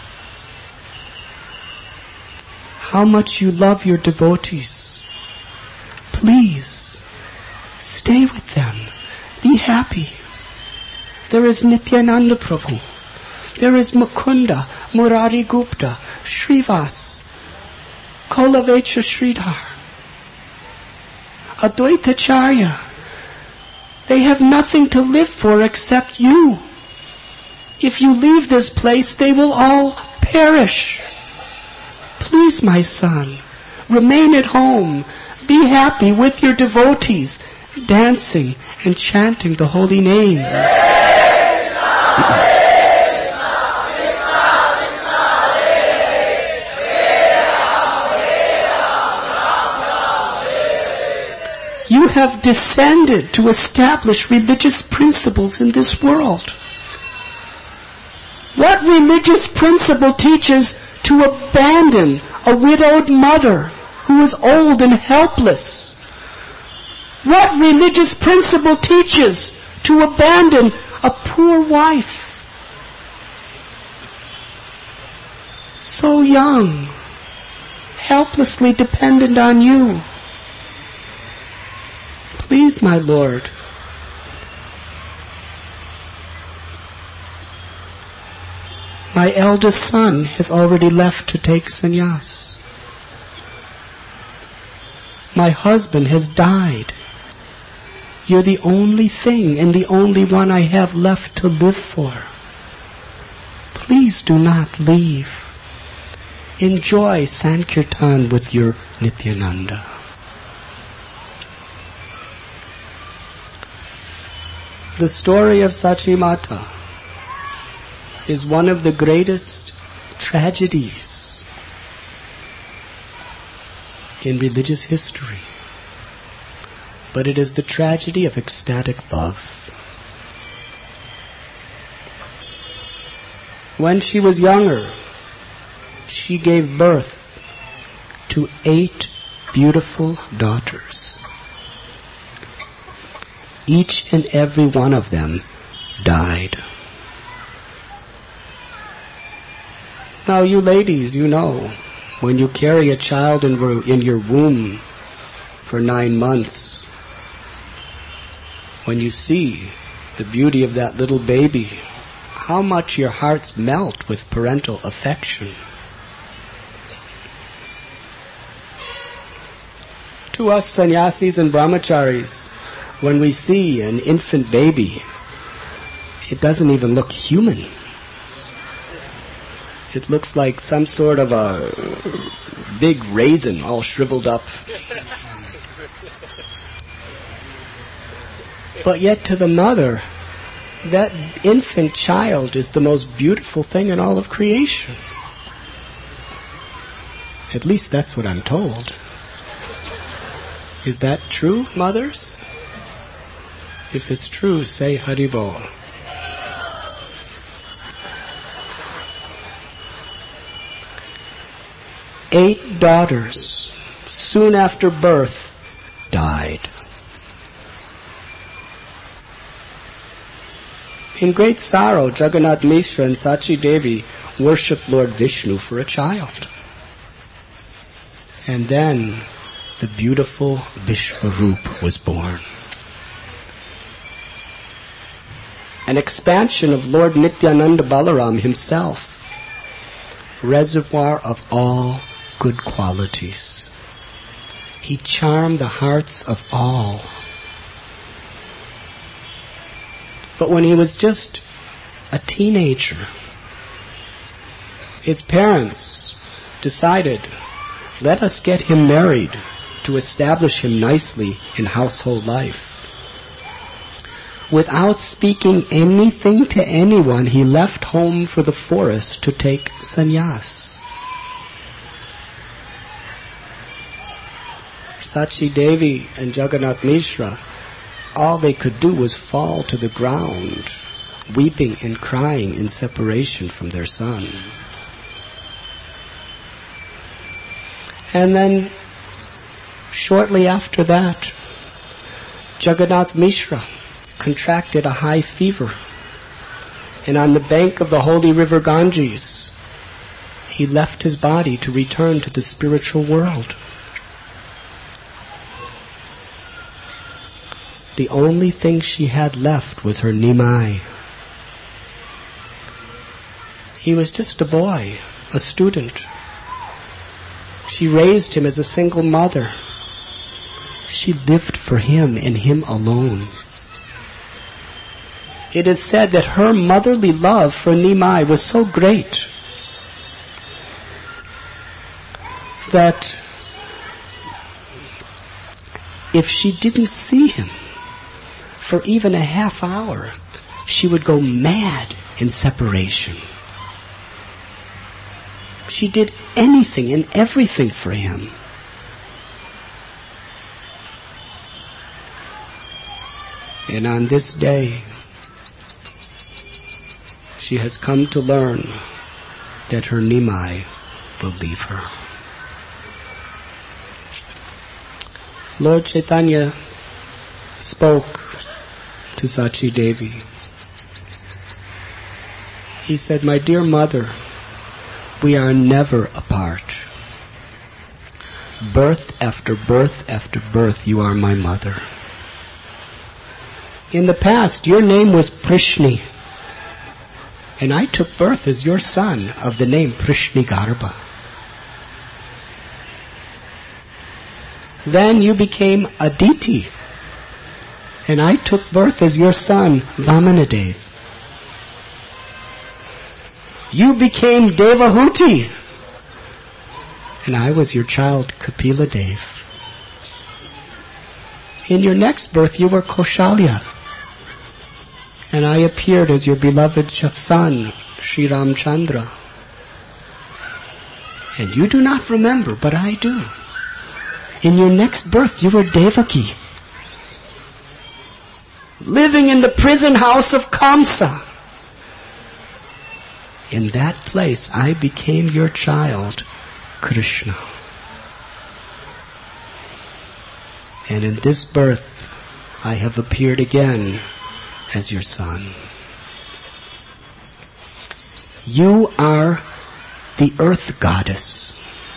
How much you love your devotees. Please, stay with them. Be happy. There is Nityananda Prabhu. There is Mukunda, Murari Gupta, Srivas, Kolavecha Sridhar, Advaitacharya. They have nothing to live for except you. If you leave this place, they will all perish. Please, my son, remain at home. Be happy with your devotees, dancing and chanting the holy names. You have descended to establish religious principles in this world. What religious principle teaches to abandon a widowed mother who is old and helpless? What religious principle teaches to abandon a poor wife? So young, helplessly dependent on you. Please, my Lord, my eldest son has already left to take sannyas. My husband has died. You're the only thing and the only one I have left to live for. Please do not leave. Enjoy Sankirtan with your Nityananda. The story of Sachi Mata is one of the greatest tragedies in religious history. But it is the tragedy of ecstatic love. When she was younger, she gave birth to 8 beautiful daughters. Each and every one of them died. Now you ladies, you know, when you carry a child in your womb for 9 months, when you see the beauty of that little baby, how much your hearts melt with parental affection. To us sannyasis and brahmacharis, when we see an infant baby, it doesn't even look human. It looks like some sort of a big raisin all shriveled up. But yet to the mother, that infant child is the most beautiful thing in all of creation. At least that's what I'm told. Is that true, mothers? If it's true, say Hari Bol. Eight daughters, soon after birth, died. In great sorrow, Jagannath Mishra and Sachi Devi worshipped Lord Vishnu for a child. And then the beautiful Vishvarup was born. An expansion of Lord Nityananda Balaram himself, reservoir of all good qualities. He charmed the hearts of all. But when he was just a teenager, his parents decided, let us get him married to establish him nicely in household life. Without speaking anything to anyone, he left home for the forest to take sannyas. Sachi Devi and Jagannath Mishra, all they could do was fall to the ground, weeping and crying in separation from their son. And then, shortly after that, Jagannath Mishra contracted a high fever. And on the bank of the holy river Ganges, he left his body to return to the spiritual world. The only thing she had left was her Nimai. He was just a boy, a student. She raised him as a single mother. She lived for him and him alone. It is said that her motherly love for Nimai was so great that if she didn't see him for even a half hour, she would go mad in separation. She did anything and everything for him. And on this day, she has come to learn that her Nimai will leave her. Lord Chaitanya spoke to Sachi Devi. He said, my dear mother, we are never apart. Birth after birth after birth, you are my mother. In the past, your name was Prishni, and I took birth as your son of the name Prishni-garbha. Then you became Aditi, and I took birth as your son Vamanadev. You became Devahuti, and I was your child Kapila Dev. In your next birth you were Kaushalya, and I appeared as your beloved son, Sri Ramchandra. And you do not remember, but I do. In your next birth you were Devaki, living in the prison house of Kamsa. In that place I became your child, Krishna. And in this birth I have appeared again as your son. You are the earth goddess.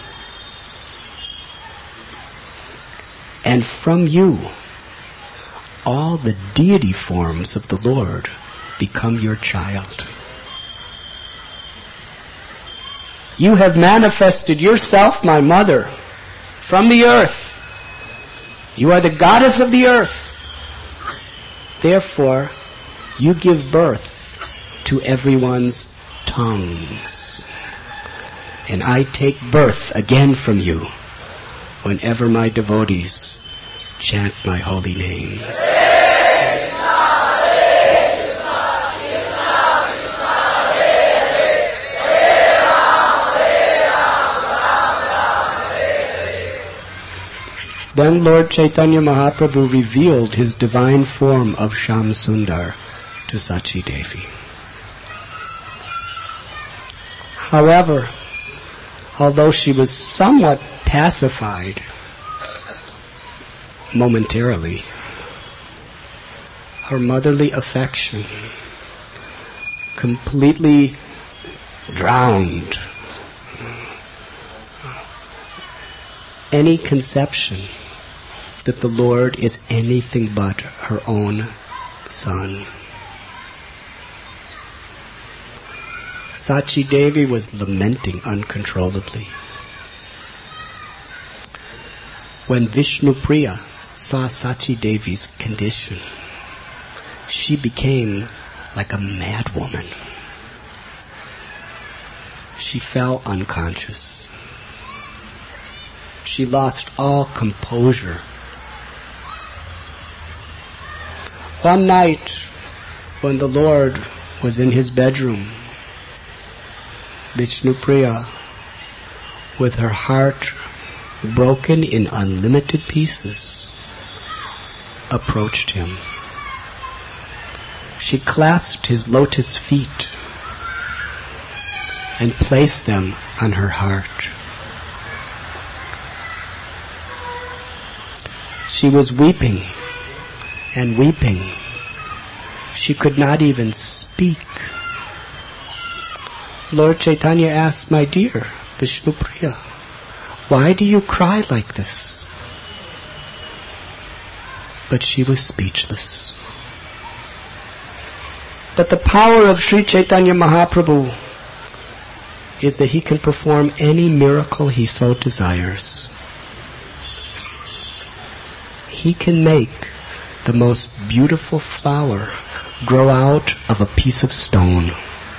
And from you, all the deity forms of the Lord become your child. You have manifested yourself, my mother, from the earth. You are the goddess of the earth. Therefore, you give birth to everyone's tongues. And I take birth again from you whenever my devotees chant my holy names. Then Lord Chaitanya Mahaprabhu revealed his divine form of Shyam Sundar to Sachi Devi. However, although she was somewhat pacified momentarily, her motherly affection completely drowned any conception that the Lord is anything but her own son. Sachi Devi was lamenting uncontrollably. When Vishnupriya saw Sachi Devi's condition, she became like a madwoman. She fell unconscious. She lost all composure. One night, when the Lord was in his bedroom, Vishnupriya, with her heart broken in unlimited pieces, approached him. She clasped his lotus feet and placed them on her heart. She was weeping and weeping. She could not even speak. Lord Chaitanya asked, "My dear Vishnupriya, why do you cry like this?" But she was speechless. But the power of Sri Chaitanya Mahaprabhu is that he can perform any miracle he so desires. He can make the most beautiful flower grow out of a piece of stone.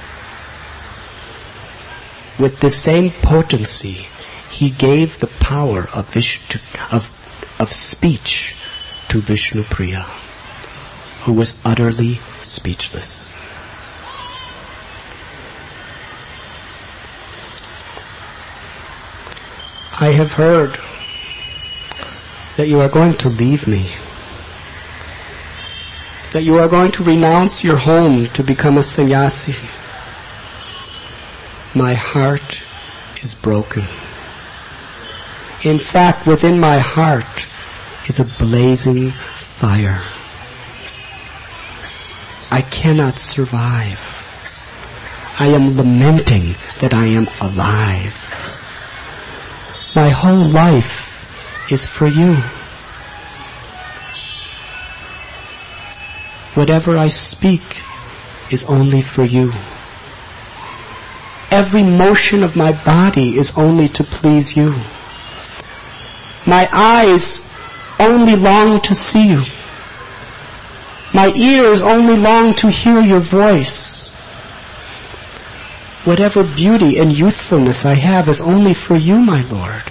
With the same potency, he gave the power of speech to Vishnupriya, who was utterly speechless. I have heard that you are going to leave me, that you are going to renounce your home to become a sannyasi. My heart is broken. In fact, within my heart is a blazing fire. I cannot survive. I am lamenting that I am alive. My whole life is for you. Whatever I speak is only for you. Every motion of my body is only to please you. My eyes only long to see you. My ears only long to hear your voice. Whatever beauty and youthfulness I have is only for you, my Lord.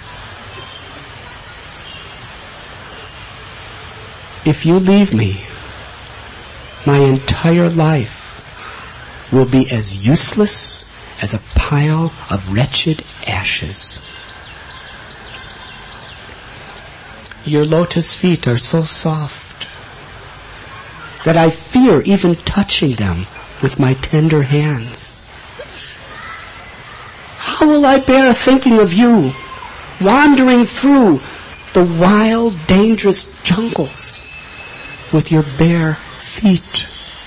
If you leave me, my entire life will be as useless as a pile of wretched ashes. Your lotus feet are so soft that I fear even touching them with my tender hands. How will I bear thinking of you wandering through the wild, dangerous jungles with your bare feet?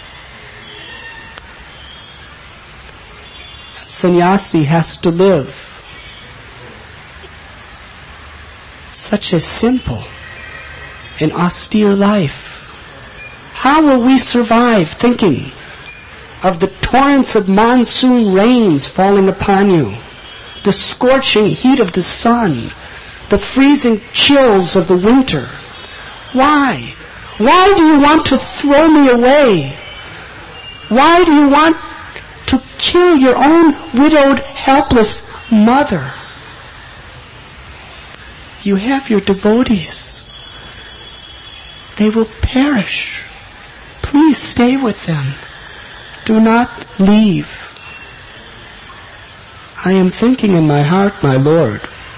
A sannyasi has to live such a simple and austere life. How will we survive thinking of the torrents of monsoon rains falling upon you, the scorching heat of the sun, the freezing chills of the winter? Why? Why do you want to throw me away? Why do you want to kill your own widowed, helpless mother? You have your devotees. They will perish. Please stay with them. Do not leave. I am thinking in my heart, my Lord,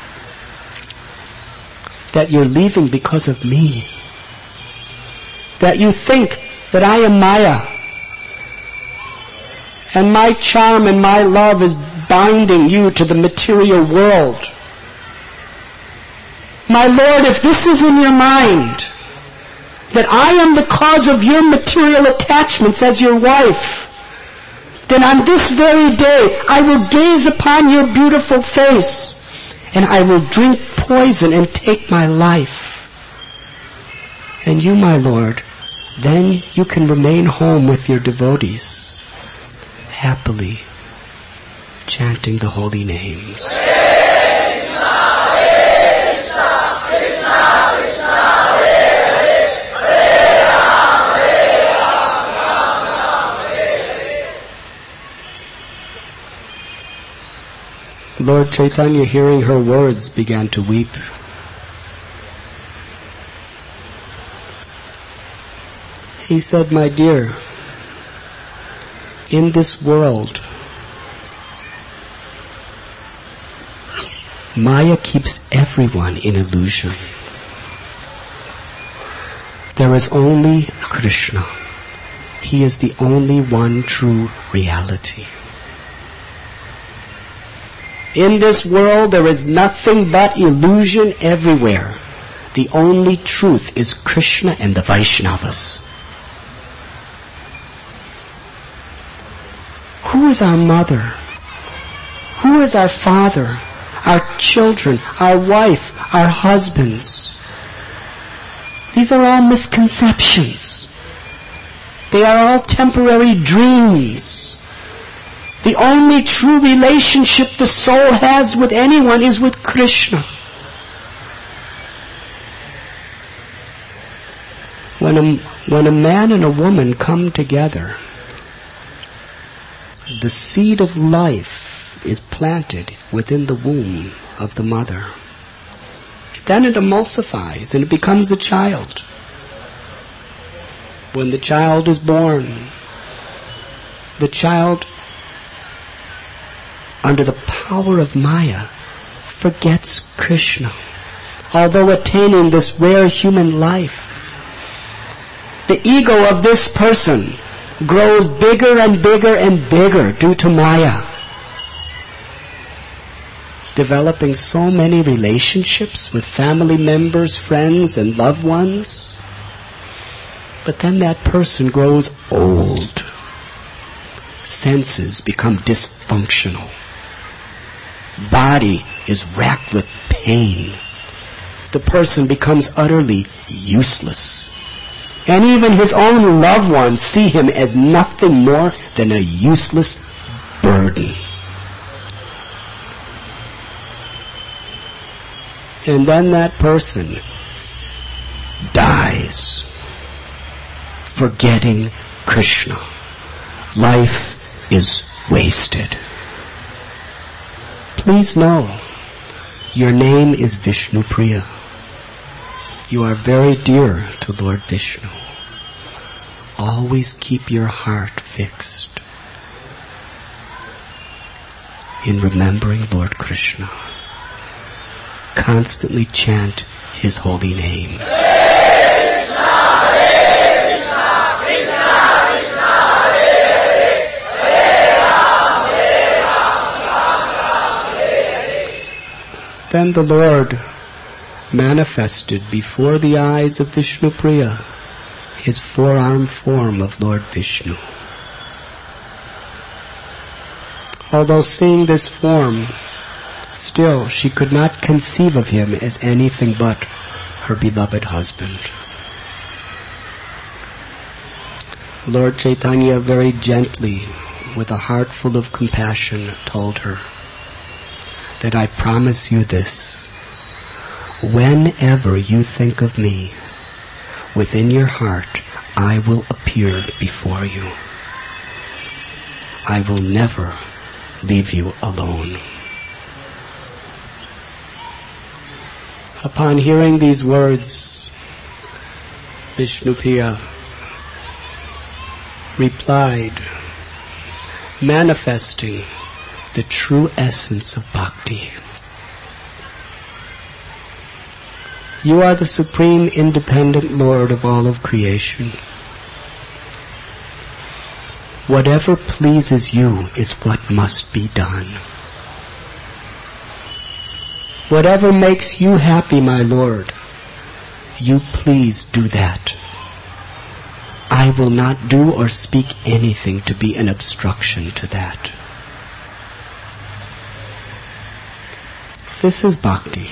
that you're leaving because of me. That you think that I am Maya, and my charm and my love is binding you to the material world. My Lord, if this is in your mind, that I am the cause of your material attachments as your wife, then on this very day I will gaze upon your beautiful face and I will drink poison and take my life. And you, my Lord, then you can remain home with your devotees, happily chanting the holy names. Hare Krishna, Krishna Krishna, Chaitanya, hearing her words, began to weep. He said, "My dear, in this world, Maya keeps everyone in illusion. There is only Krishna. He is the only one true reality. In this world there is nothing but illusion everywhere. The only truth is Krishna and the Vaishnavas." Who is our mother? Who is our father? Our children, our wife, our husbands? These are all misconceptions. They are all temporary dreams. The only true relationship the soul has with anyone is with Krishna. When a man and a woman come together, the seed of life is planted within the womb of the mother. Then it emulsifies and it becomes a child. When the child is born, the child, under the power of Maya, forgets Krishna, although attaining this rare human life. The ego of this person grows bigger and bigger and bigger due to Maya, developing so many relationships with family members, friends, and loved ones. But then that person grows old. Senses become dysfunctional. Body is racked with pain. The person becomes utterly useless. And even his own loved ones see him as nothing more than a useless burden. And then that person dies, forgetting Krishna. Life is wasted. Please know, your name is Vishnupriya. You are very dear to Lord Vishnu. Always keep your heart fixed in remembering Lord Krishna. Constantly chant His holy name. Then the Lord manifested before the eyes of Vishnupriya His four-armed form of Lord Vishnu. Although seeing this form, still she could not conceive of him as anything but her beloved husband. Lord Chaitanya very gently, with a heart full of compassion, told her that I promise you this: whenever you think of me, within your heart I will appear before you. I will never leave you alone. Upon hearing these words, Vishnupriya replied, manifesting the true essence of bhakti. You are the supreme independent Lord of all of creation. Whatever pleases you is what must be done. Whatever makes you happy, my Lord, you please do that. I will not do or speak anything to be an obstruction to that. This is bhakti.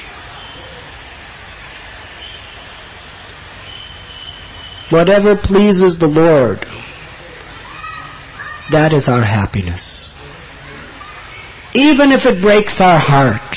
Whatever pleases the Lord, that is our happiness. Even if it breaks our heart,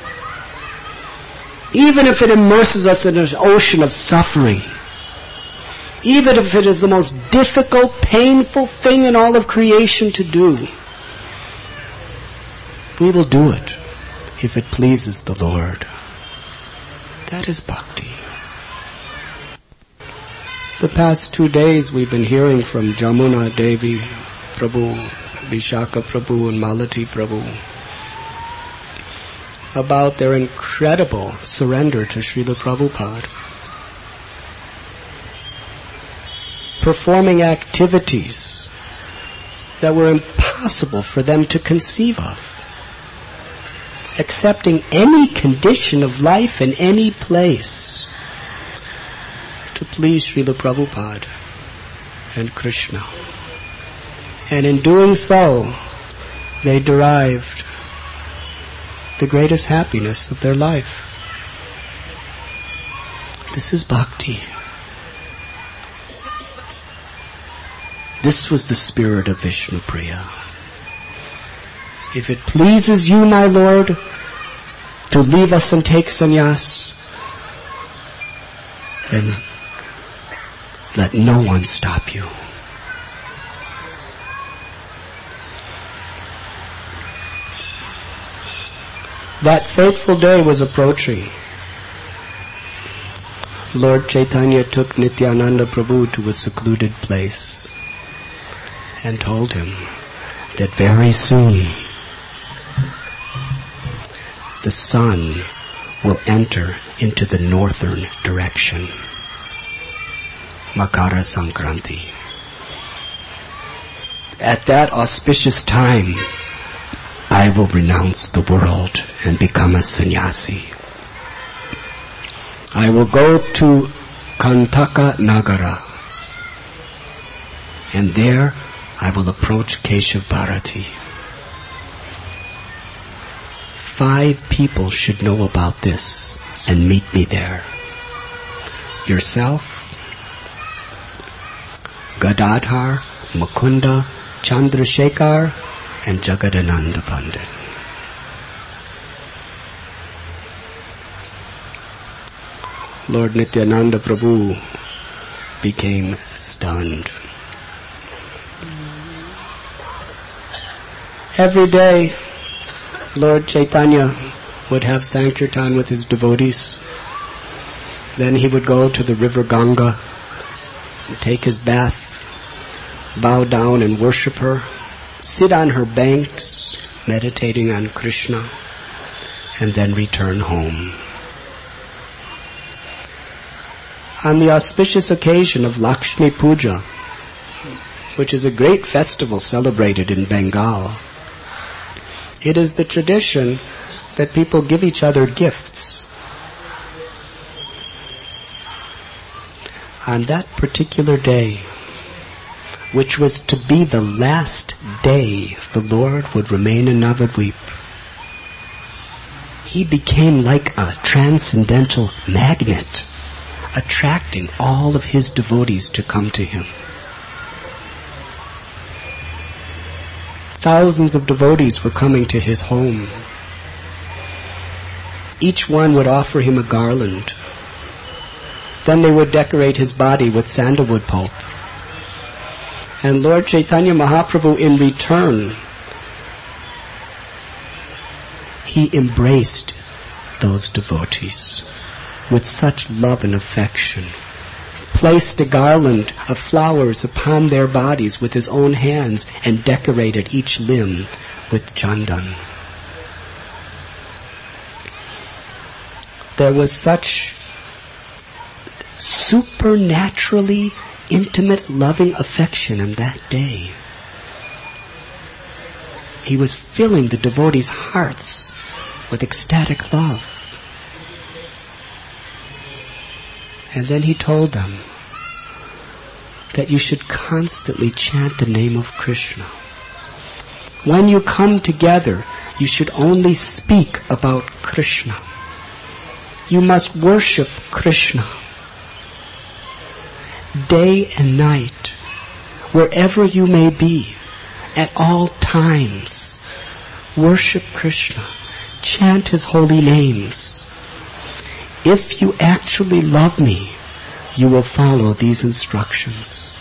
even if it immerses us in an ocean of suffering, even if it is the most difficult, painful thing in all of creation to do, we will do it if it pleases the Lord. That is bhakti. The past 2 days we've been hearing from Jamuna Devi Prabhu, Vishaka Prabhu and Malati Prabhu about their incredible surrender to Srila Prabhupada. Performing activities that were impossible for them to conceive of. Accepting any condition of life in any place to please Srila Prabhupada and Krishna. And in doing so, they derived the greatest happiness of their life. This is bhakti. This was the spirit of Vishnupriya. If it pleases you, my Lord, to leave us and take sannyas, then let no one stop you. That fateful day was approaching. Lord Chaitanya took Nityananda Prabhu to a secluded place and told him that very soon the sun will enter into the northern direction. Makara Sankranti. At that auspicious time, I will renounce the world and become a sannyasi. I will go to Kantaka Nagara, and there I will approach Keshav Bharati. 5 people should know about this and meet me there. Yourself, Gadadhar, Mukunda, Chandrasekhar, and Jagadananda Pandit. Lord Nityananda Prabhu became stunned. Every day, Lord Chaitanya would have Sankirtan with his devotees. Then he would go to the river Ganga and take his bath, bow down and worship her, sit on her banks, meditating on Krishna, and then return home. On the auspicious occasion of Lakshmi Puja, which is a great festival celebrated in Bengal, it is the tradition that people give each other gifts. On that particular day, which was to be the last day the Lord would remain in Navadvip, he became like a transcendental magnet, attracting all of his devotees to come to him. Thousands of devotees were coming to his home. Each one would offer him a garland. Then they would decorate his body with sandalwood pulp. And Lord Chaitanya Mahaprabhu, in return, he embraced those devotees with such love and affection, placed a garland of flowers upon their bodies with his own hands, and decorated each limb with chandan. There was such supernaturally intimate, loving affection in that day. He was filling the devotees' hearts with ecstatic love. And then he told them that you should constantly chant the name of Krishna. When you come together, you should only speak about Krishna. You must worship Krishna. Day and night, wherever you may be, at all times, worship Krishna. Chant his holy names. If you actually love me, you will follow these instructions.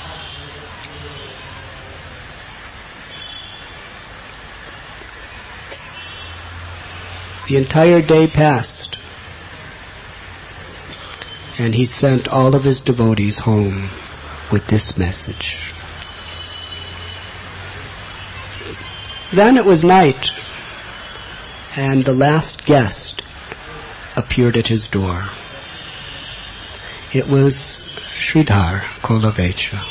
The entire day passed, and he sent all of his devotees home with this message. Then it was night, and the last guest appeared at his door. It was Sridhar Kolavecha.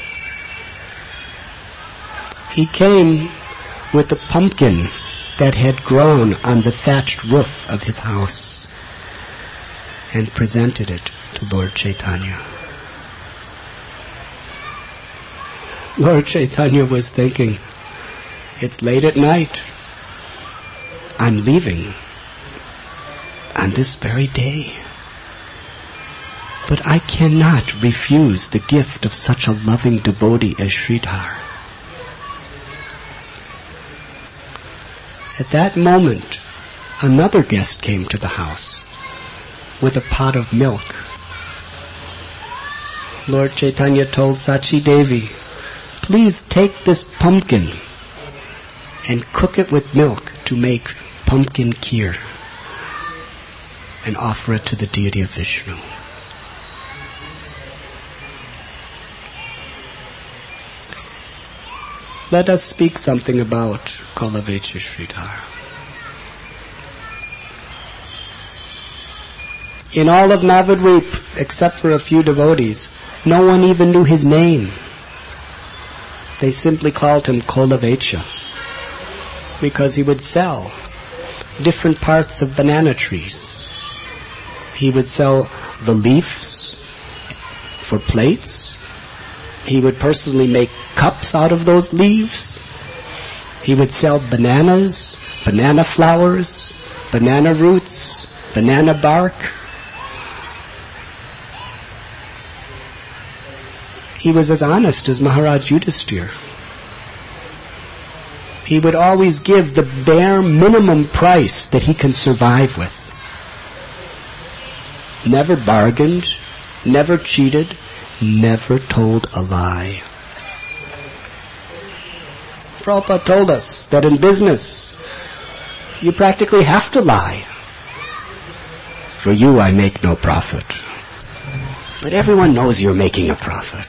He came with a pumpkin that had grown on the thatched roof of his house and presented it to Lord Chaitanya. Lord Chaitanya was thinking, it's late at night. I'm leaving on this very day. But I cannot refuse the gift of such a loving devotee as Sridhar. At that moment, another guest came to the house with a pot of milk. Lord Chaitanya told Sachi Devi, please take this pumpkin and cook it with milk to make pumpkin kheer and offer it to the deity of Vishnu. Let us speak something about Kolavecha Sridhar. In all of Navadvip, except for a few devotees, no one even knew his name. They simply called him Kolavecha because he would sell different parts of banana trees. He would sell the leaves for plates. He would personally make cups out of those leaves. He would sell bananas, banana flowers, banana roots, banana bark. He was as honest as Maharaj Yudhisthira. He would always give the bare minimum price that he can survive with. Never bargained, never cheated, never told a lie. Prabhupada told us that in business, you practically have to lie. For you I make no profit. But everyone knows you're making a profit.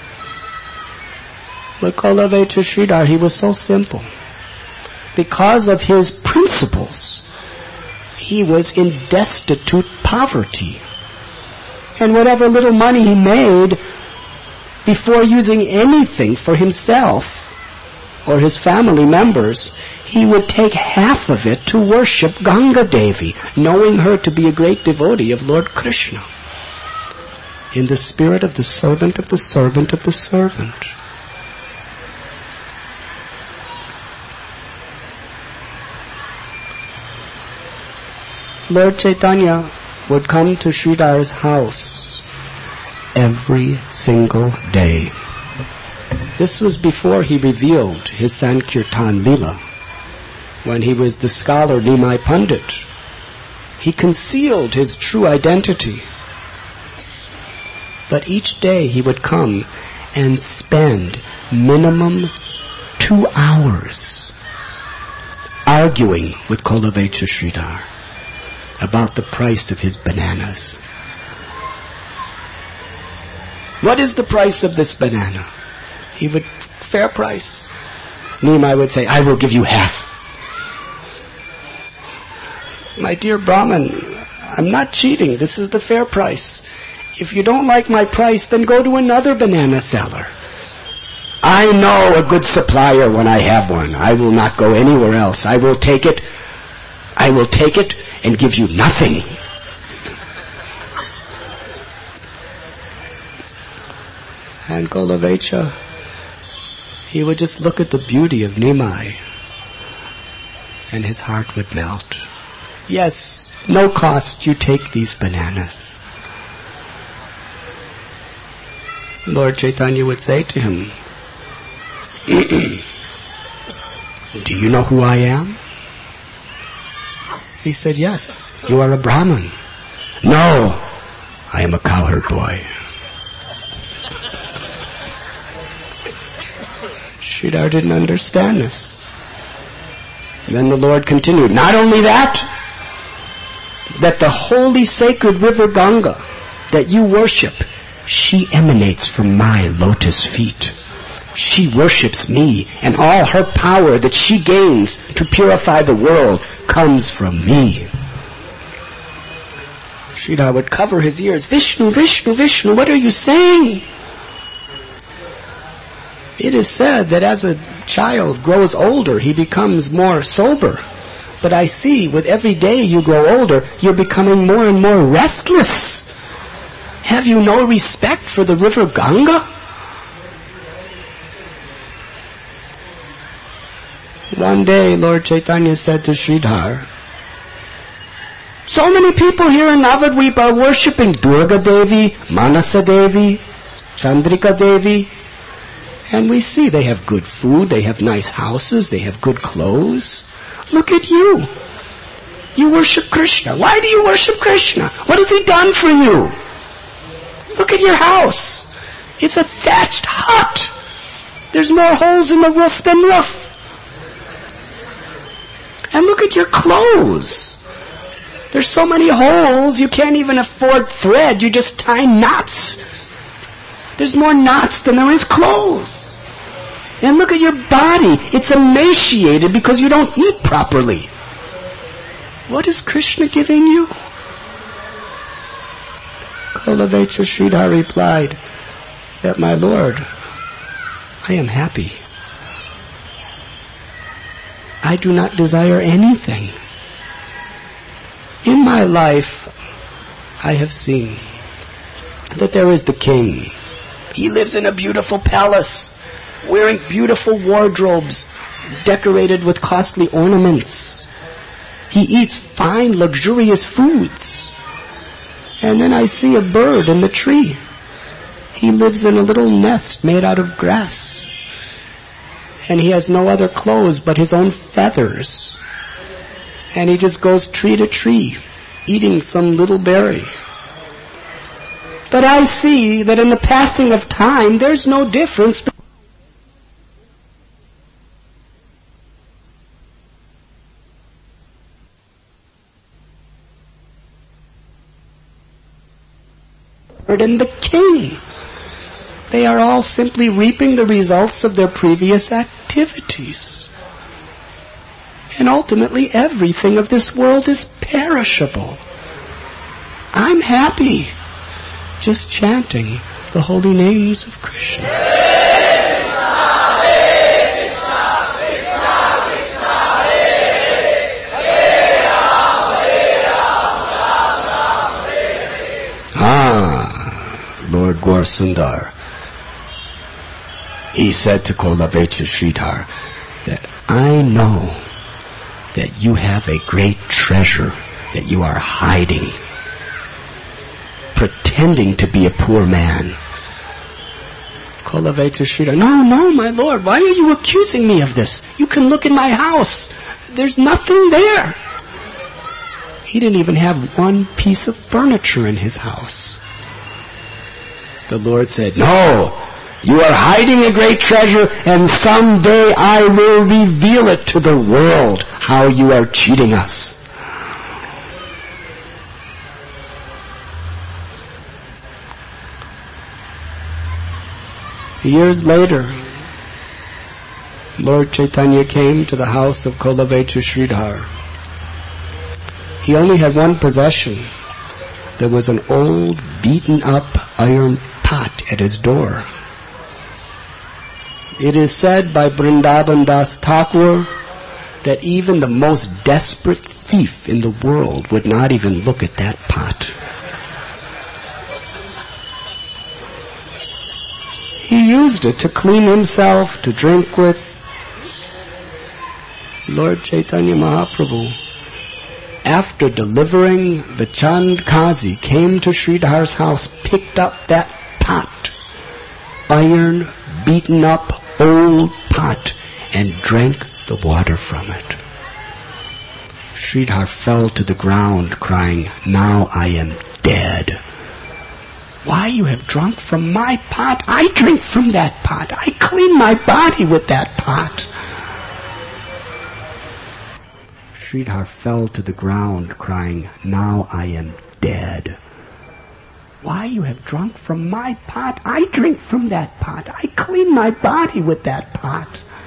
But Kolavecha Sridhar, he was so simple. Because of his principles, he was in destitute poverty. And whatever little money he made, before using anything for himself or his family members, he would take half of it to worship Ganga Devi, knowing her to be a great devotee of Lord Krishna, in the spirit of the servant of the servant of the servant. Lord Chaitanya would come to Sridhar's house every single day. This was before he revealed his Sankirtan Leela. When he was the scholar Nimai Pandit, he concealed his true identity. But each day he would come and spend minimum 2 hours arguing with Kolavecha Sridhar about the price of his bananas. What is the price of this banana? He would, fair price. Nimai would say, I will give you half. My dear Brahmin, I'm not cheating. This is the fair price. If you don't like my price, then go to another banana seller. I know a good supplier when I have one. I will not go anywhere else. I will take it and give you nothing. And Kolavecha, he would just look at the beauty of Nimai and his heart would melt. Yes, no cost, you take these bananas. Lord Chaitanya would say to him, do you know who I am? He said, yes, you are a Brahmin. No, I am a cowherd boy. Sridhar didn't understand this. Then the Lord continued, not only that, that the holy sacred river Ganga that you worship, she emanates from my lotus feet. She worships me, and all her power that she gains to purify the world comes from me. Sridhar would cover his ears. Vishnu, Vishnu, Vishnu, what are you saying? It is said that as a child grows older, he becomes more sober. But I see with every day you grow older, you're becoming more and more restless. Have you no respect for the river Ganga? One day, Lord Chaitanya said to Sridhar, so many people here in Navadvip are worshipping Durga Devi, Manasa Devi, Chandrika Devi, and we see they have good food, they have nice houses, they have good clothes. Look at you. You worship Krishna. Why do you worship Krishna? What has he done for you? Look at your house. It's a thatched hut. There's more holes in the roof than roof. And look at your clothes. There's so many holes you can't even afford thread. You just tie knots. There's more knots than there is clothes. And look at your body. It's emaciated because you don't eat properly. What is Krishna giving you? Kolavecha Sridhar replied that, my Lord, I am happy. I do not desire anything. In my life, I have seen that there is the king. He lives in a beautiful palace, wearing beautiful wardrobes, decorated with costly ornaments. He eats fine, luxurious foods. And then I see a bird in the tree. He lives in a little nest made out of grass. And he has no other clothes but his own feathers. And he just goes tree to tree, eating some little berry. But I see that in the passing of time, there's no difference. And the king. They are all simply reaping the results of their previous activities. And ultimately everything of this world is perishable. I'm happy just chanting the holy names of Krishna. Lord Gaur Sundar, he said to Kolavecha Sridhar that I know that you have a great treasure that you are hiding, pretending to be a poor man. Kolavecha Sridhar, no, my Lord, why are you accusing me of this? You can look in my house. There's nothing there. He didn't even have one piece of furniture in his house. The Lord said, no, you are hiding a great treasure, and someday I will reveal it to the world how you are cheating us. Years later, Lord Chaitanya came to the house of Kolavecha Sridhar. He only had one possession. There was an old, beaten-up iron pot at his door. It is said by Vrindavan Das Thakur that even the most desperate thief in the world would not even look at that pot. He used it to clean himself, to drink with. Lord Chaitanya Mahaprabhu, after delivering the Chand Kazi, came to Sridhar's house, picked up that pot, iron, beaten up, old pot, and drank the water from it. Sridhar fell to the ground, crying, now I am dead. Why, you have drunk from my pot? I drink from that pot. I clean my body with that pot. Sridhar fell to the ground crying, "Now I am dead." "Why, you have drunk from my pot. I drink from that pot. I clean my body with that pot."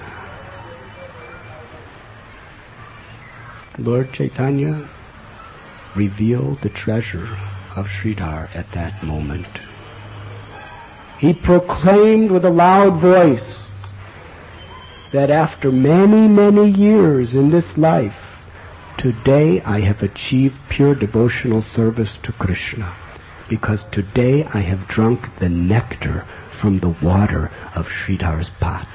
Lord Chaitanya revealed the treasure of Sridhar at that moment. He proclaimed with a loud voice that after many, many years in this life, today I have achieved pure devotional service to Krishna, because today I have drunk the nectar from the water of Sridhar's pot.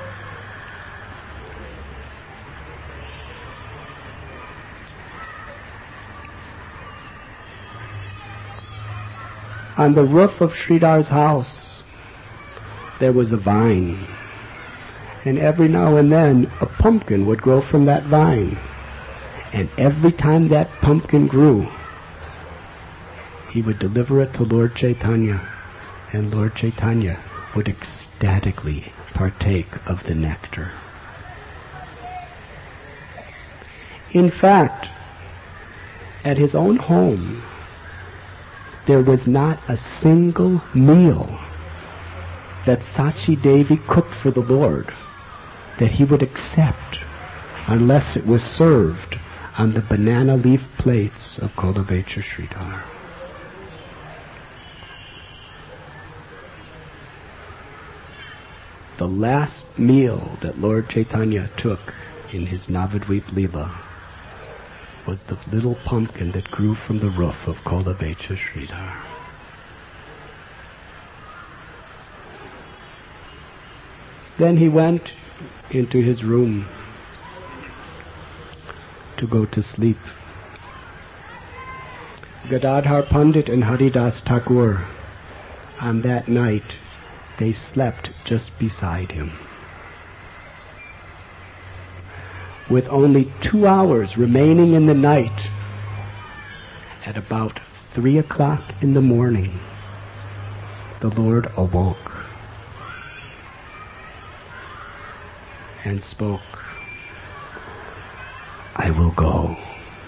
On the roof of Sridhar's house, there was a vine, and every now and then a pumpkin would grow from that vine. And every time that pumpkin grew, he would deliver it to Lord Chaitanya, and Lord Chaitanya would ecstatically partake of the nectar. In fact, at his own home, there was not a single meal that Sachi Devi cooked for the Lord that he would accept unless it was served on the banana leaf plates of Kolavecha Sridhar. The last meal that Lord Chaitanya took in his Navadvip Leela was the little pumpkin that grew from the roof of Kolavecha Sridhar. Then he went into his room to go to sleep. Gadadhar Pandit and Haridas Thakur, on that night, they slept just beside him. With only 2 hours remaining in the night, at about 3 o'clock in the morning, the Lord awoke and spoke, "I will go."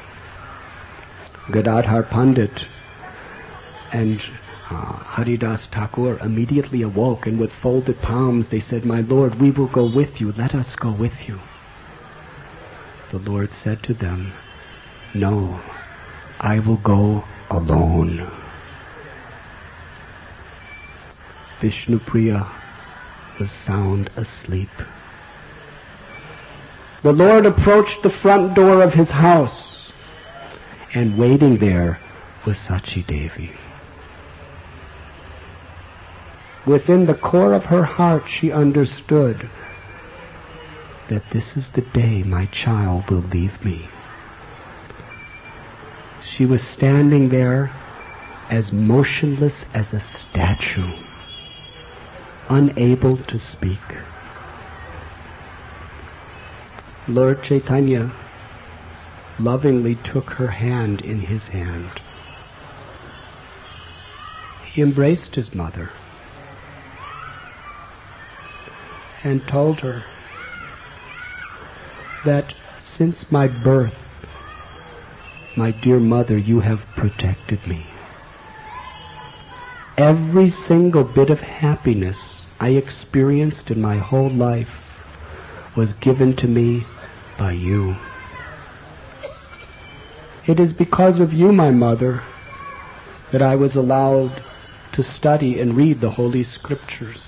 Gadadhar Pandit and Haridas Thakur immediately awoke, and with folded palms they said, "My Lord, we will go with you. Let us go with you." The Lord said to them, "No, I will go alone." Vishnupriya was sound asleep. The Lord approached the front door of his house, and waiting there was Sachi Devi. Within the core of her heart she understood that this is the day my child will leave me. She was standing there as motionless as a statue, unable to speak. Lord Chaitanya lovingly took her hand in his hand. He embraced his mother and told her that since my birth, my dear mother, you have protected me. Every single bit of happiness I experienced in my whole life was given to me by you. It is because of you, my mother, that I was allowed to study and read the Holy Scriptures.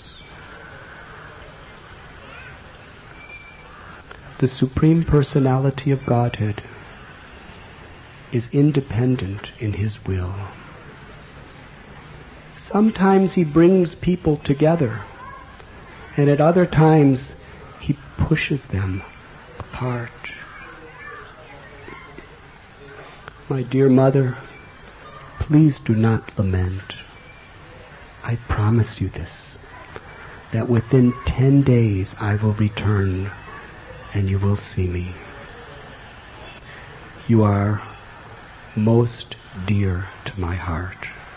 The Supreme Personality of Godhead is independent in His will. Sometimes He brings people together, and at other times He pushes them apart. My dear mother, please do not lament. I promise you this, that within 10 days I will return and you will see me. You are most dear to my heart.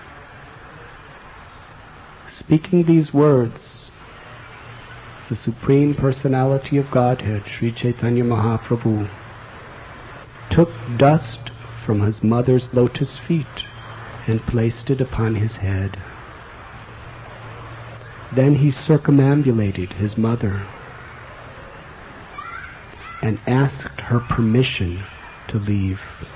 Speaking these words, the Supreme Personality of Godhead, Sri Chaitanya Mahaprabhu, took dust from his mother's lotus feet and placed it upon his head. Then he circumambulated his mother and asked her permission to leave.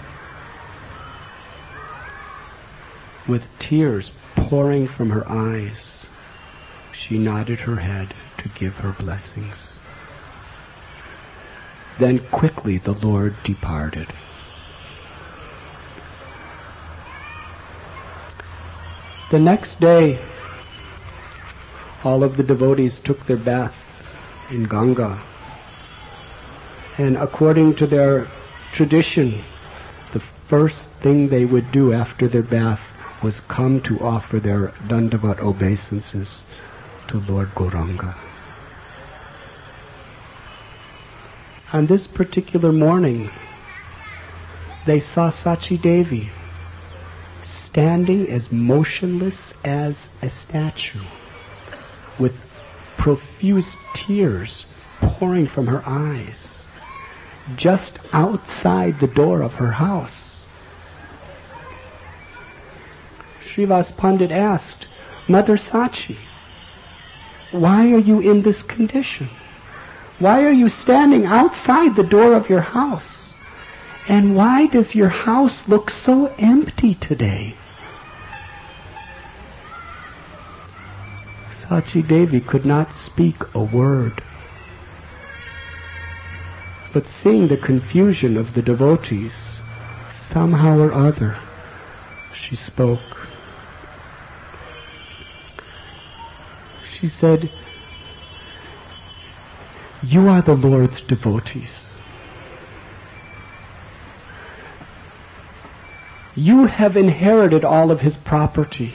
With tears pouring from her eyes, she nodded her head to give her blessings. Then quickly the Lord departed. The next day, all of the devotees took their bath in Ganga. And according to their tradition, the first thing they would do after their bath was come to offer their Dandavat obeisances to Lord Gauranga. On this particular morning, they saw Sachi Devi standing as motionless as a statue, with profuse tears pouring from her eyes, just outside the door of her house. Srivas Pandit asked, "Mother Sachi, why are you in this condition? Why are you standing outside the door of your house? And why does your house look so empty today?" Sachi Devi could not speak a word. But seeing the confusion of the devotees, somehow or other, she spoke. She said, "You are the Lord's devotees. You have inherited all of his property.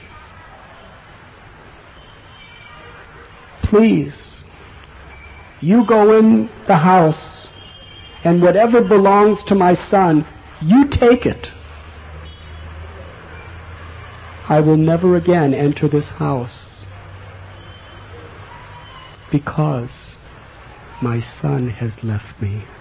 Please, you go in the house, and whatever belongs to my son, you take it. I will never again enter this house, because my son has left me."